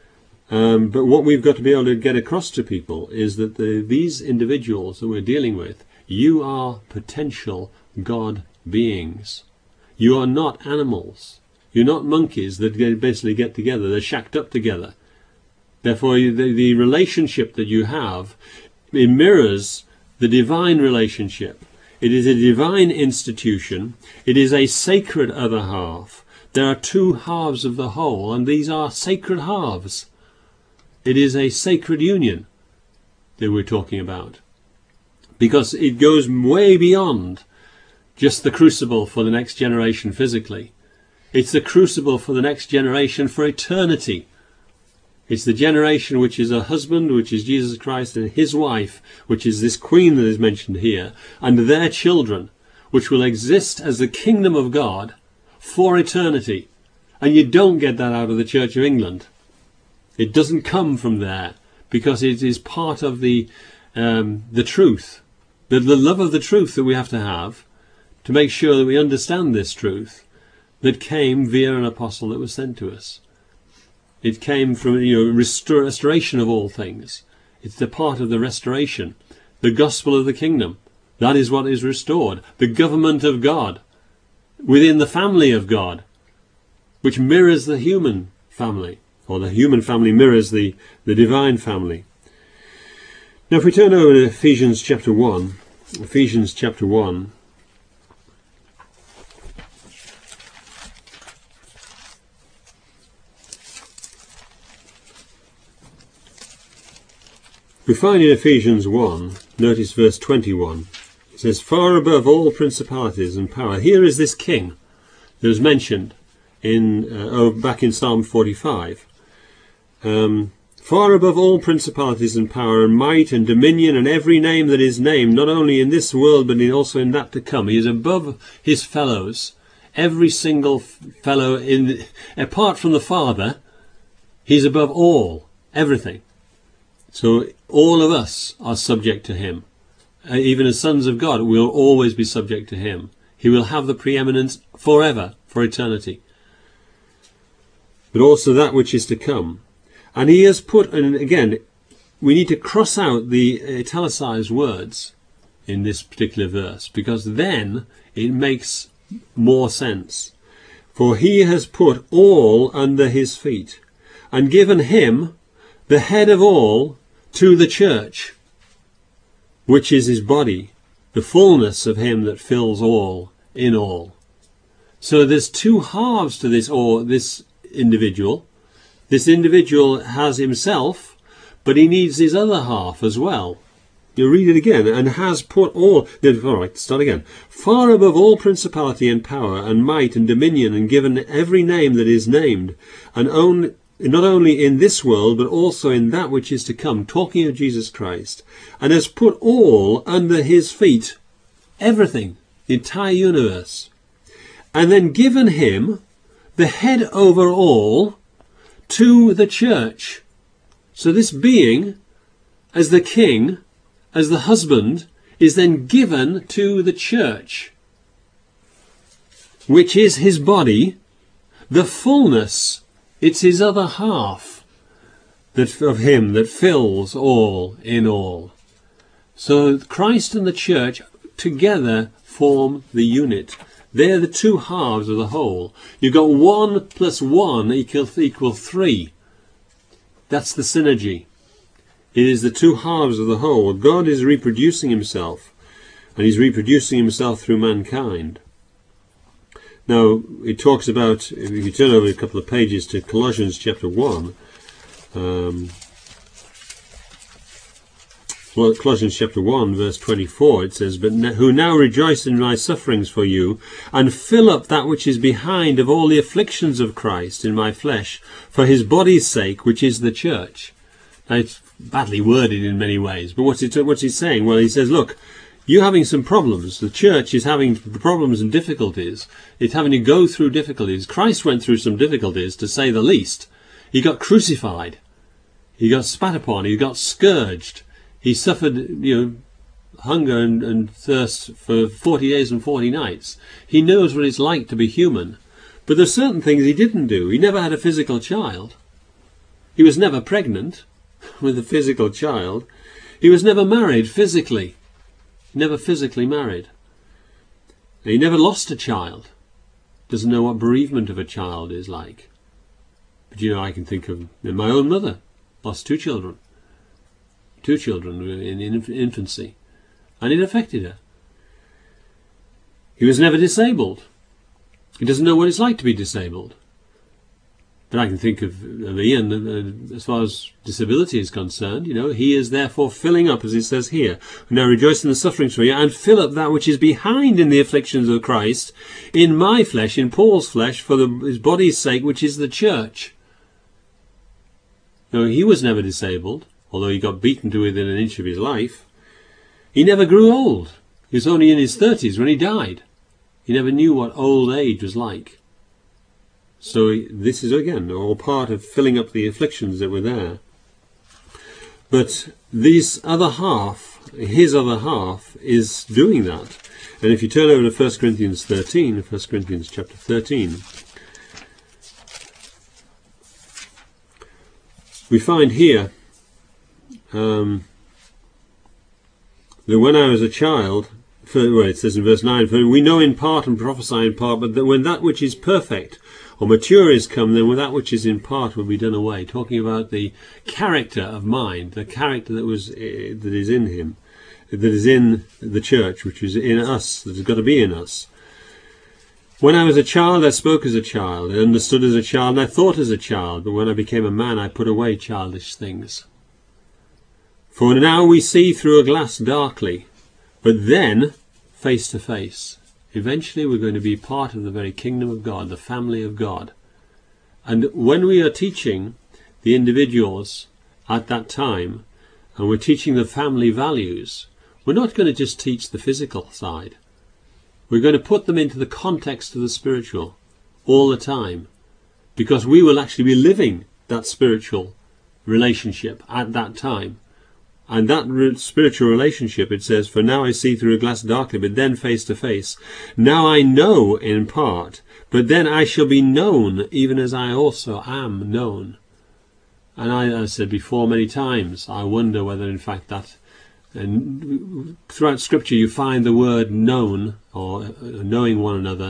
But what we've got to be able to get across to people is that these individuals that we're dealing with, you are potential God beings. You are not animals. You're not monkeys that basically get together. They're shacked up together. Therefore, the relationship that you have, it mirrors the divine relationship. It is a divine institution. It is a sacred other half. There are two halves of the whole, and these are sacred halves. It is a sacred union that we're talking about, because it goes way beyond just the crucible for the next generation physically. It's the crucible for the next generation for eternity. It's the generation which is a husband, which is Jesus Christ, and his wife, which is this queen that is mentioned here, and their children, which will exist as the kingdom of God for eternity. And you don't get that out of the Church of England. It doesn't come from there, because it is part of the truth, the love of the truth that we have to make sure that we understand this truth that came via an apostle that was sent to us. It came from restoration of all things. It's the part of the restoration, the gospel of the kingdom. That is what is restored. The government of God within the family of God, which mirrors the human family, or the human family mirrors the divine family. Now, if we turn over to Ephesians chapter 1, we find in Ephesians 1, notice verse 21, it says, "Far above all principalities and power." Here is this king that was mentioned back in Psalm 45. "Far above all principalities and power and might and dominion and every name that is named, not only in this world but also in that to come." He is above his fellows, every single fellow apart from the Father. He's above all, everything. So all of us are subject to him. Even as sons of God, we will always be subject to him. He will have the preeminence forever, for eternity. But also that which is to come. And he has put, and again, we need to cross out the italicized words in this particular verse, because then it makes more sense. For he has put all under his feet, and given him, the head of all, to the church, which is his body, the fullness of him that fills all in all. So there's two halves to this, or this individual. This individual has himself, but he needs his other half as well. You read it again, and has put all right, start again. Far above all principality and power and might and dominion, and given every name that is named, and not only in this world, but also in that which is to come, talking of Jesus Christ, and has put all under his feet, everything, the entire universe, and then given him the head over all to the church. So this being, as the king, as the husband, is then given to the church, which is his body, the fullness. It's his other half of him that fills all in all. So Christ and the church together form the unit. They're the two halves of the whole. You've got 1 plus 1 equal 3. That's the synergy. It is the two halves of the whole. God is reproducing himself, and he's reproducing himself through mankind. Now, it talks about, if you turn over a couple of pages to Colossians chapter 1, Colossians chapter 1, verse 24, it says, "But who now rejoice in my sufferings for you, and fill up that which is behind of all the afflictions of Christ in my flesh, for his body's sake, which is the church." Now, it's badly worded in many ways, but what's he saying? Well, he says, look, you're having some problems. The church is having problems and difficulties. It's having to go through difficulties. Christ went through some difficulties, to say the least. He got crucified. He got spat upon. He got scourged. He suffered, hunger and thirst for 40 days and 40 nights. He knows what it's like to be human. But there's certain things he didn't do. He never had a physical child. He was never pregnant with a physical child. He was never married physically. Never physically married. He never lost a child. Doesn't know what bereavement of a child is like. But I can think of my own mother. Lost two children. Two children in infancy. And it affected her. He was never disabled. He doesn't know what it's like to be disabled. But I can think of Ian, as far as disability is concerned, he is therefore filling up, as it says here, now rejoice in the sufferings for you, and fill up that which is behind in the afflictions of Christ, in my flesh, in Paul's flesh, for his body's sake, which is the church. He was never disabled, although he got beaten to within an inch of his life. He never grew old. He was only in his 30s when he died. He never knew what old age was like. So this is, again, all part of filling up the afflictions that were there. But his other half, is doing that. And if you turn over to 1 Corinthians 13, 1 Corinthians chapter 13, we find here that when I was a child, it says in verse 9, "For we know in part and prophesy in part, but that when that which is perfect or mature is come, then with that which is in part will be done away." Talking about the character of mind, the character that is in him, that is in the church, which is in us, that has got to be in us. "When I was a child, I spoke as a child, I understood as a child, and I thought as a child. But when I became a man, I put away childish things. For now we see through a glass darkly, but then face to face." Eventually we're going to be part of the very kingdom of God, the family of God. And when we are teaching the individuals at that time, and we're teaching the family values, we're not going to just teach the physical side. We're going to put them into the context of the spiritual all the time, because we will actually be living that spiritual relationship at that time. And that spiritual relationship, it says, "For now I see through a glass darkly, but then face to face. Now I know in part, but then I shall be known, even as I also am known." And I said before many times, I wonder whether in fact that, and throughout Scripture you find the word known, or knowing one another,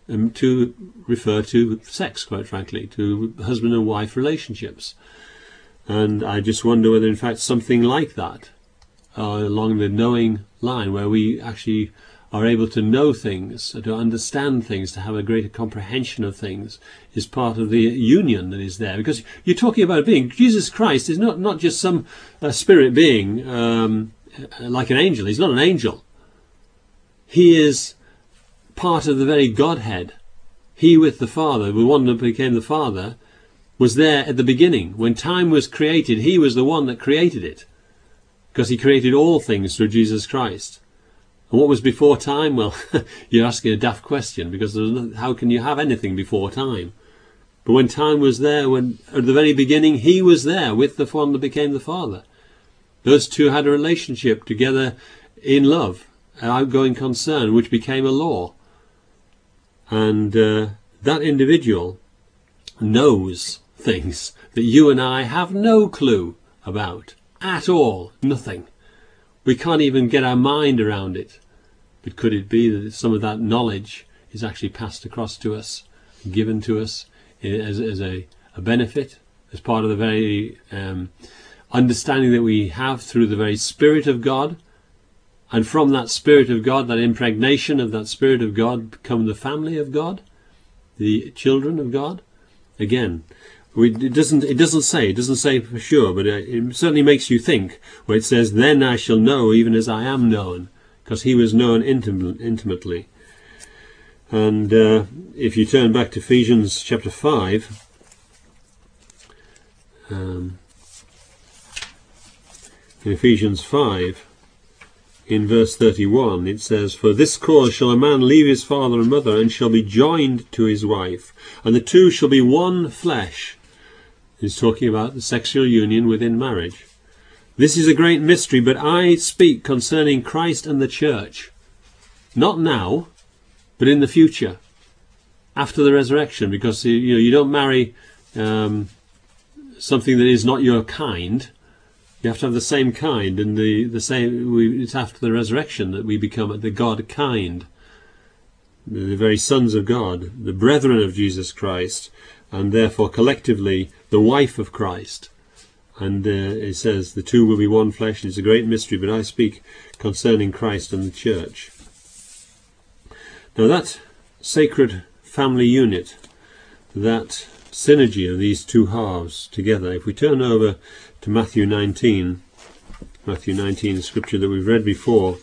to refer to sex, quite frankly, to husband and wife relationships. And I just wonder whether, in fact, something like that, along the knowing line, where we actually are able to know things, to understand things, to have a greater comprehension of things, is part of the union that is there. Because you're talking about a being. Jesus Christ is not just some spirit being like an angel. He's not an angel. He is part of the very Godhead. He with the Father, the one that became the Father, was there at the beginning. When time was created, he was the one that created it, because he created all things through Jesus Christ. And what was before time? Well, you're asking a daft question, because how can you have anything before time? But when time was there, when at the very beginning, he was there with the one that became the Father. Those two had a relationship together in love, an outgoing concern, which became a law. And that individual knows things that you and I have no clue about at all. Nothing. We can't even get our mind around it. But could it be that some of that knowledge is actually passed across to us, given to us as a benefit, as part of the very understanding that we have through the very Spirit of God? And from that Spirit of God, that impregnation of that Spirit of God, become the family of God, the children of God? Again, it doesn't say for sure, but it certainly makes you think, where it says, "Then I shall know even as I am known," because he was known intimately. And if you turn back to Ephesians chapter 5, in Ephesians 5, in verse 31, it says, "For this cause shall a man leave his father and mother, and shall be joined to his wife, and the two shall be one flesh." He's talking about the sexual union within marriage. "This is a great mystery, but I speak concerning Christ and the church." Not now, but in the future, after the resurrection, because you don't marry something that is not your kind. You have to have the same kind, and the same. It's after the resurrection that we become the God kind, the very sons of God, the brethren of Jesus Christ, and therefore collectively the wife of Christ. And it says the two will be one flesh. It's a great mystery, but I speak concerning Christ and the church. Now that sacred family unit, that synergy of these two halves together, if we turn over to Matthew 19, the scripture that we've read before,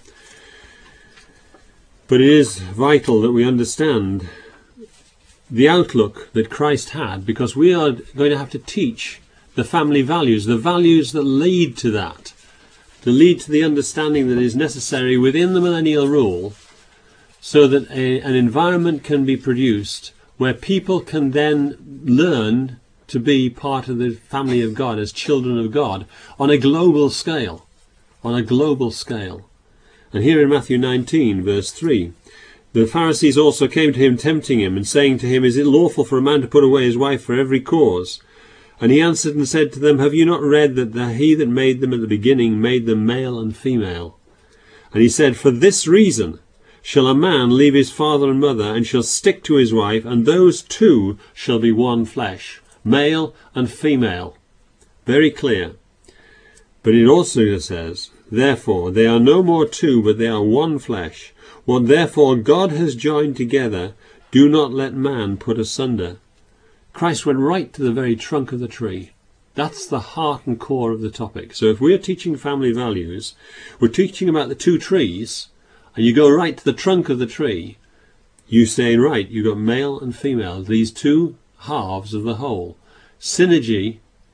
but it is vital that we understand the outlook that Christ had, because we are going to have to teach the family values, the values that lead to that, to lead to the understanding that is necessary within the millennial rule, so that an environment can be produced where people can then learn to be part of the family of God as children of God on a global scale. On a global scale. And here in Matthew 19, verse 3, "The Pharisees also came to him, tempting him, and saying to him, Is it lawful for a man to put away his wife for every cause? And he answered and said to them, Have you not read that he that made them at the beginning made them male and female? And he said, For this reason shall a man leave his father and mother, and shall stick to his wife, and those two shall be one flesh." Male and female. Very clear. But it also says, "Therefore they are no more two, but they are one flesh. What therefore God has joined together, do not let man put asunder." Christ went right to the very trunk of the tree. That's the heart and core of the topic. So if we're teaching family values, we're teaching about the two trees, and you go right to the trunk of the tree, you say, right, you've got male and female, these two halves of the whole. Synergy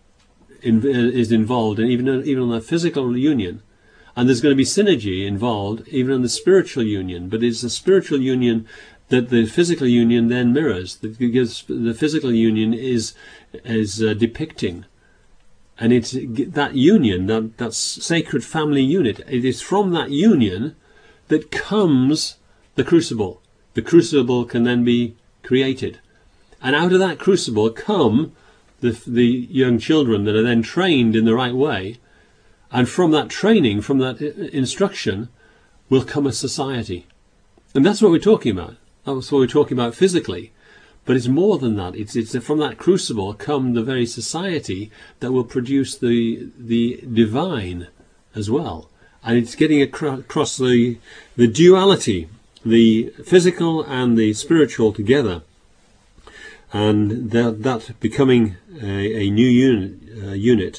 is involved in even on the physical union, and there's going to be synergy involved even in the spiritual union, but it's the spiritual union that the physical union then mirrors, that gives the physical union is depicting. And it's that union, that sacred family unit, it is from that union that comes the crucible. The crucible can then be created. And out of that crucible come the young children that are then trained in the right way. And from that training, from that instruction, will come a society. And that's what we're talking about. That's what we're talking about physically. But it's more than that. It's from that crucible come the very society that will produce the divine as well. And it's getting across the duality, the physical and the spiritual together. And that becoming a new unit.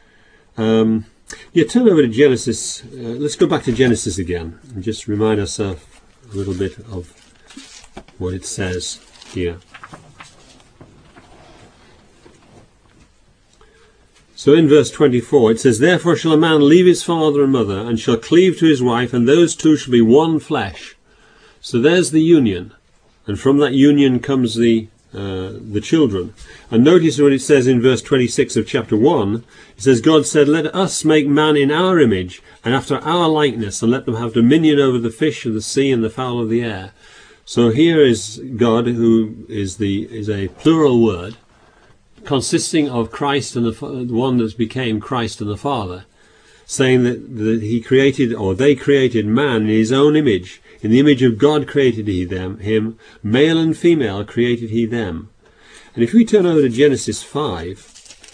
Turn over to Genesis. Let's go back to Genesis again and just remind ourselves a little bit of what it says here. So in verse 24 it says, "Therefore shall a man leave his father and mother, and shall cleave to his wife, and those two shall be one flesh." So there's the union, and from that union comes the children. And notice what it says in verse 26 of chapter 1. It says, "God said, let us make man in our image, and after our likeness, and let them have dominion over the fish of the sea and the fowl of the air." So here is God, who is a plural word, consisting of Christ and the one that became Christ and the Father, saying that he created, or they created man in his own image. In the image of God created he him, male and female created he them. And if we turn over to Genesis 5,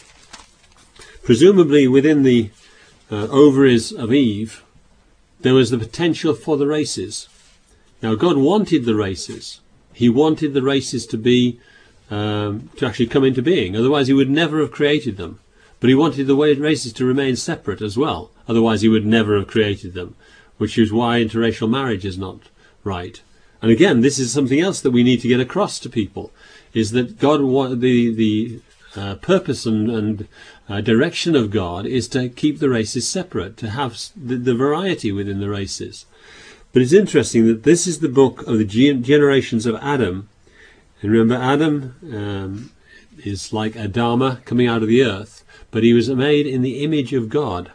presumably within the ovaries of Eve, there was the potential for the races. Now God wanted the races. He wanted the races to be to actually come into being. Otherwise he would never have created them. But he wanted the races to remain separate as well. Otherwise he would never have created them, which is why interracial marriage is not right. And again, this is something else that we need to get across to people, is that God, the purpose and direction of God is to keep the races separate, to have the variety within the races. But it's interesting that this is the book of the generations of Adam. And remember, Adam is like Adama coming out of the earth, but he was made in the image of God.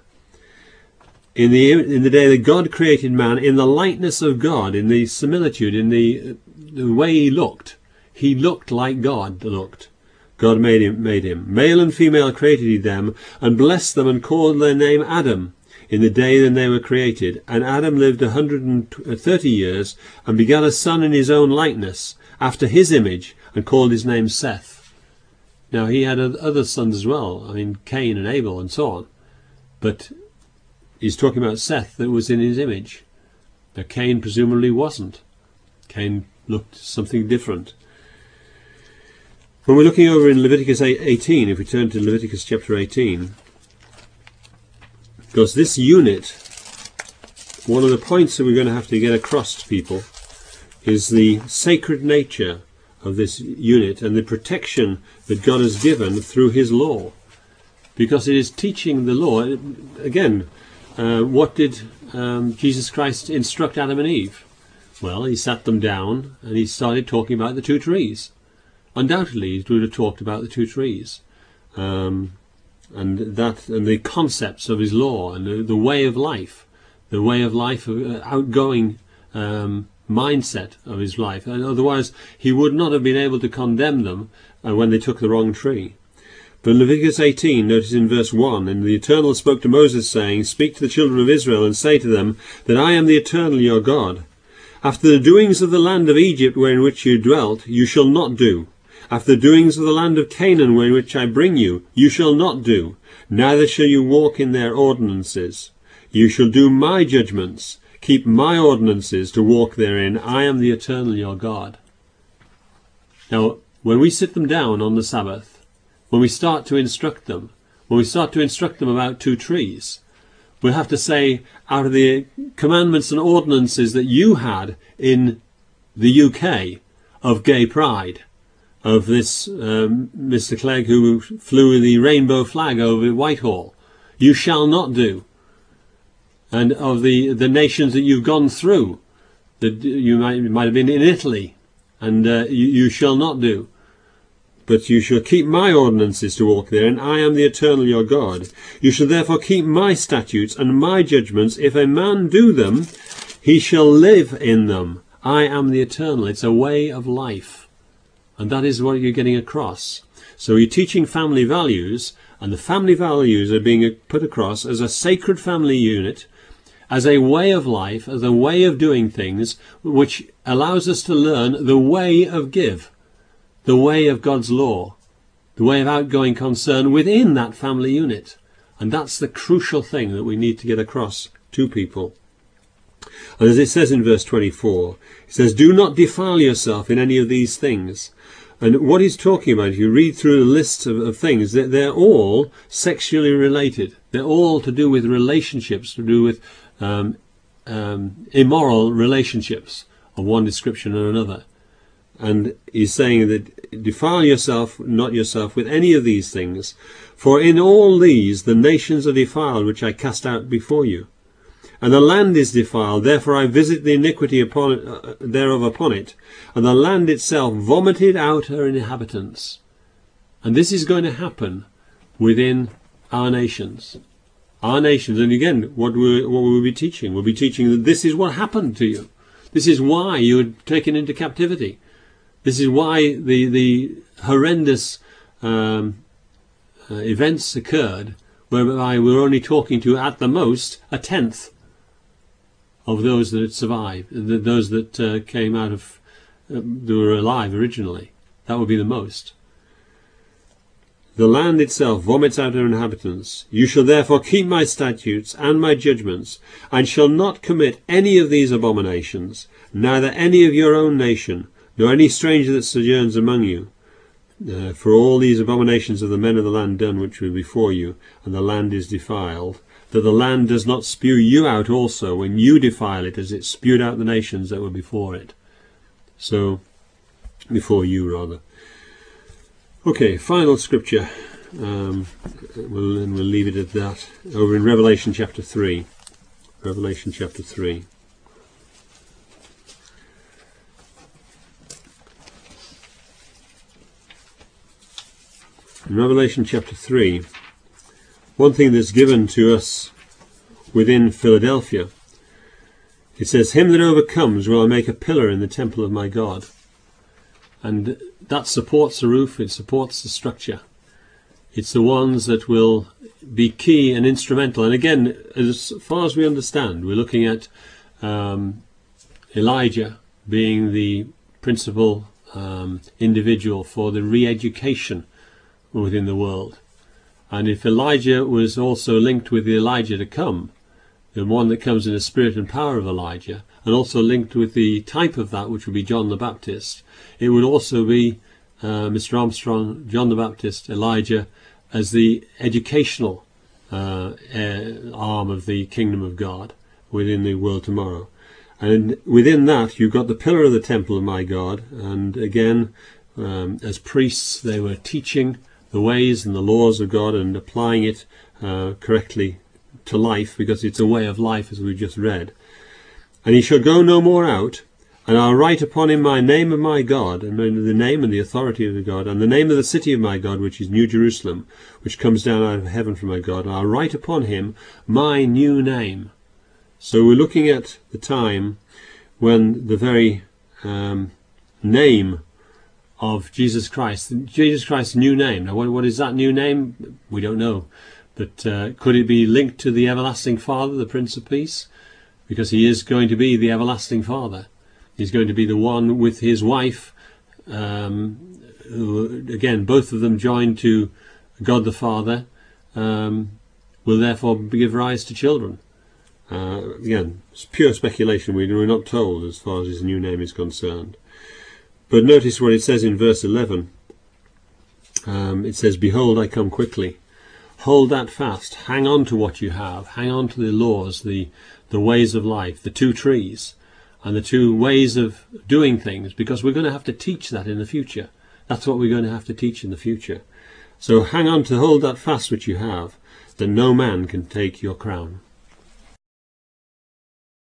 In the day that God created man, in the likeness of God, in the similitude, in the way he looked like God looked. God made him. Male and female created he them, and blessed them, and called their name Adam, in the day that they were created. And Adam lived 130 years, and begat a son in his own likeness, after his image, and called his name Seth. Now he had other sons as well, Cain and Abel and so on. But he's talking about Seth that was in his image. Now Cain presumably wasn't. Cain looked something different. When we're looking over in Leviticus 18, if we turn to Leviticus chapter 18, because this unit, one of the points that we're going to have to get across to people is the sacred nature of this unit and the protection that God has given through his law. Because it is teaching the law. Again, what did Jesus Christ instruct Adam and Eve? Well, he sat them down and he started talking about the two trees. Undoubtedly, he would have talked about the two trees. And the concepts of his law and the way of life, outgoing mindset of his life. And otherwise, he would not have been able to condemn them when they took the wrong tree. But in Leviticus 18, notice in verse 1, "And the Eternal spoke to Moses, saying, Speak to the children of Israel, and say to them, that I am the Eternal your God. After the doings of the land of Egypt wherein which you dwelt, you shall not do. After the doings of the land of Canaan wherein which I bring you, you shall not do. Neither shall you walk in their ordinances. You shall do my judgments, keep my ordinances to walk therein. I am the Eternal your God." Now, when we sit them down on the Sabbath, when we start to instruct them about two trees, we'll have to say, out of the commandments and ordinances that you had in the UK of gay pride, of this Mr. Clegg who flew the rainbow flag over Whitehall, you shall not do. And of the nations that you've gone through, that you might have been in Italy, and you shall not do. But you shall keep my ordinances to walk therein. I am the Eternal your God. You shall therefore keep my statutes and my judgments. If a man do them, he shall live in them. I am the Eternal. It's a way of life. And that is what you're getting across. So you're teaching family values, and the family values are being put across as a sacred family unit, as a way of life, as a way of doing things, which allows us to learn the way of give, the way of God's law, the way of outgoing concern within that family unit. And that's the crucial thing that we need to get across to people. And as it says in verse 24, it says, do not defile yourself in any of these things. And what he's talking about, if you read through the list of things, they're all sexually related. They're all to do with relationships, to do with immoral relationships of one description or another. And he's saying that defile yourself, not yourself, with any of these things. For in all these the nations are defiled, which I cast out before you. And the land is defiled, therefore I visit the iniquity thereof upon it. And the land itself vomited out her inhabitants. And this is going to happen within our nations. Our nations, and again, what will we be teaching? We'll be teaching that this is what happened to you. This is why you were taken into captivity. This is why the horrendous events occurred, whereby we're only talking to, at the most, a tenth of those that survived, those that came out of, that were alive originally. That would be the most. The land itself vomits out her inhabitants. You shall therefore keep my statutes and my judgments, and shall not commit any of these abominations, neither any of your own nation, nor any stranger that sojourns among you. For all these abominations of the men of the land done which were before you, and the land is defiled, that the land does not spew you out also when you defile it, as it spewed out the nations that were before it. So, before you rather. Okay, final scripture. We'll leave it at that. Over in Revelation chapter 3. Revelation chapter 3. In Revelation chapter 3, one thing that's given to us within Philadelphia, it says, him that overcomes will I make a pillar in the temple of my God. And that supports the roof, it supports the structure. It's the ones that will be key and instrumental. And again, as far as we understand, we're looking at Elijah being the principal individual for the re-education within the world. And if Elijah was also linked with the Elijah to come, the one that comes in the spirit and power of Elijah, and also linked with the type of that, which would be John the Baptist, it would also be Mr. Armstrong, John the Baptist, Elijah, as the educational arm of the kingdom of God within the world tomorrow. And within that, you've got the pillar of the temple of my God, and again, as priests, they were teaching the ways and the laws of God and applying it correctly to life, because it's a way of life, as we just read. And he shall go no more out, and I'll write upon him my name of my God, and the name and the authority of the God, and the name of the city of my God, which is New Jerusalem, which comes down out of heaven from my God, and I'll write upon him my new name. So we're looking at the time when the very name of Jesus Christ's new name. Now, what is that new name? We don't know. But could it be linked to the everlasting Father, the Prince of Peace? Because he is going to be the everlasting Father. He's going to be the one with his wife, who, again, both of them joined to God the Father, will therefore give rise to children. Again, it's pure speculation. We're not told as far as his new name is concerned. But notice what it says in verse 11. It says, behold, I come quickly. Hold that fast. Hang on to what you have. Hang on to the laws, the ways of life, the two trees, and the two ways of doing things, because we're going to have to teach that in the future. That's what we're going to have to teach in the future. So hang on to hold that fast which you have, that no man can take your crown.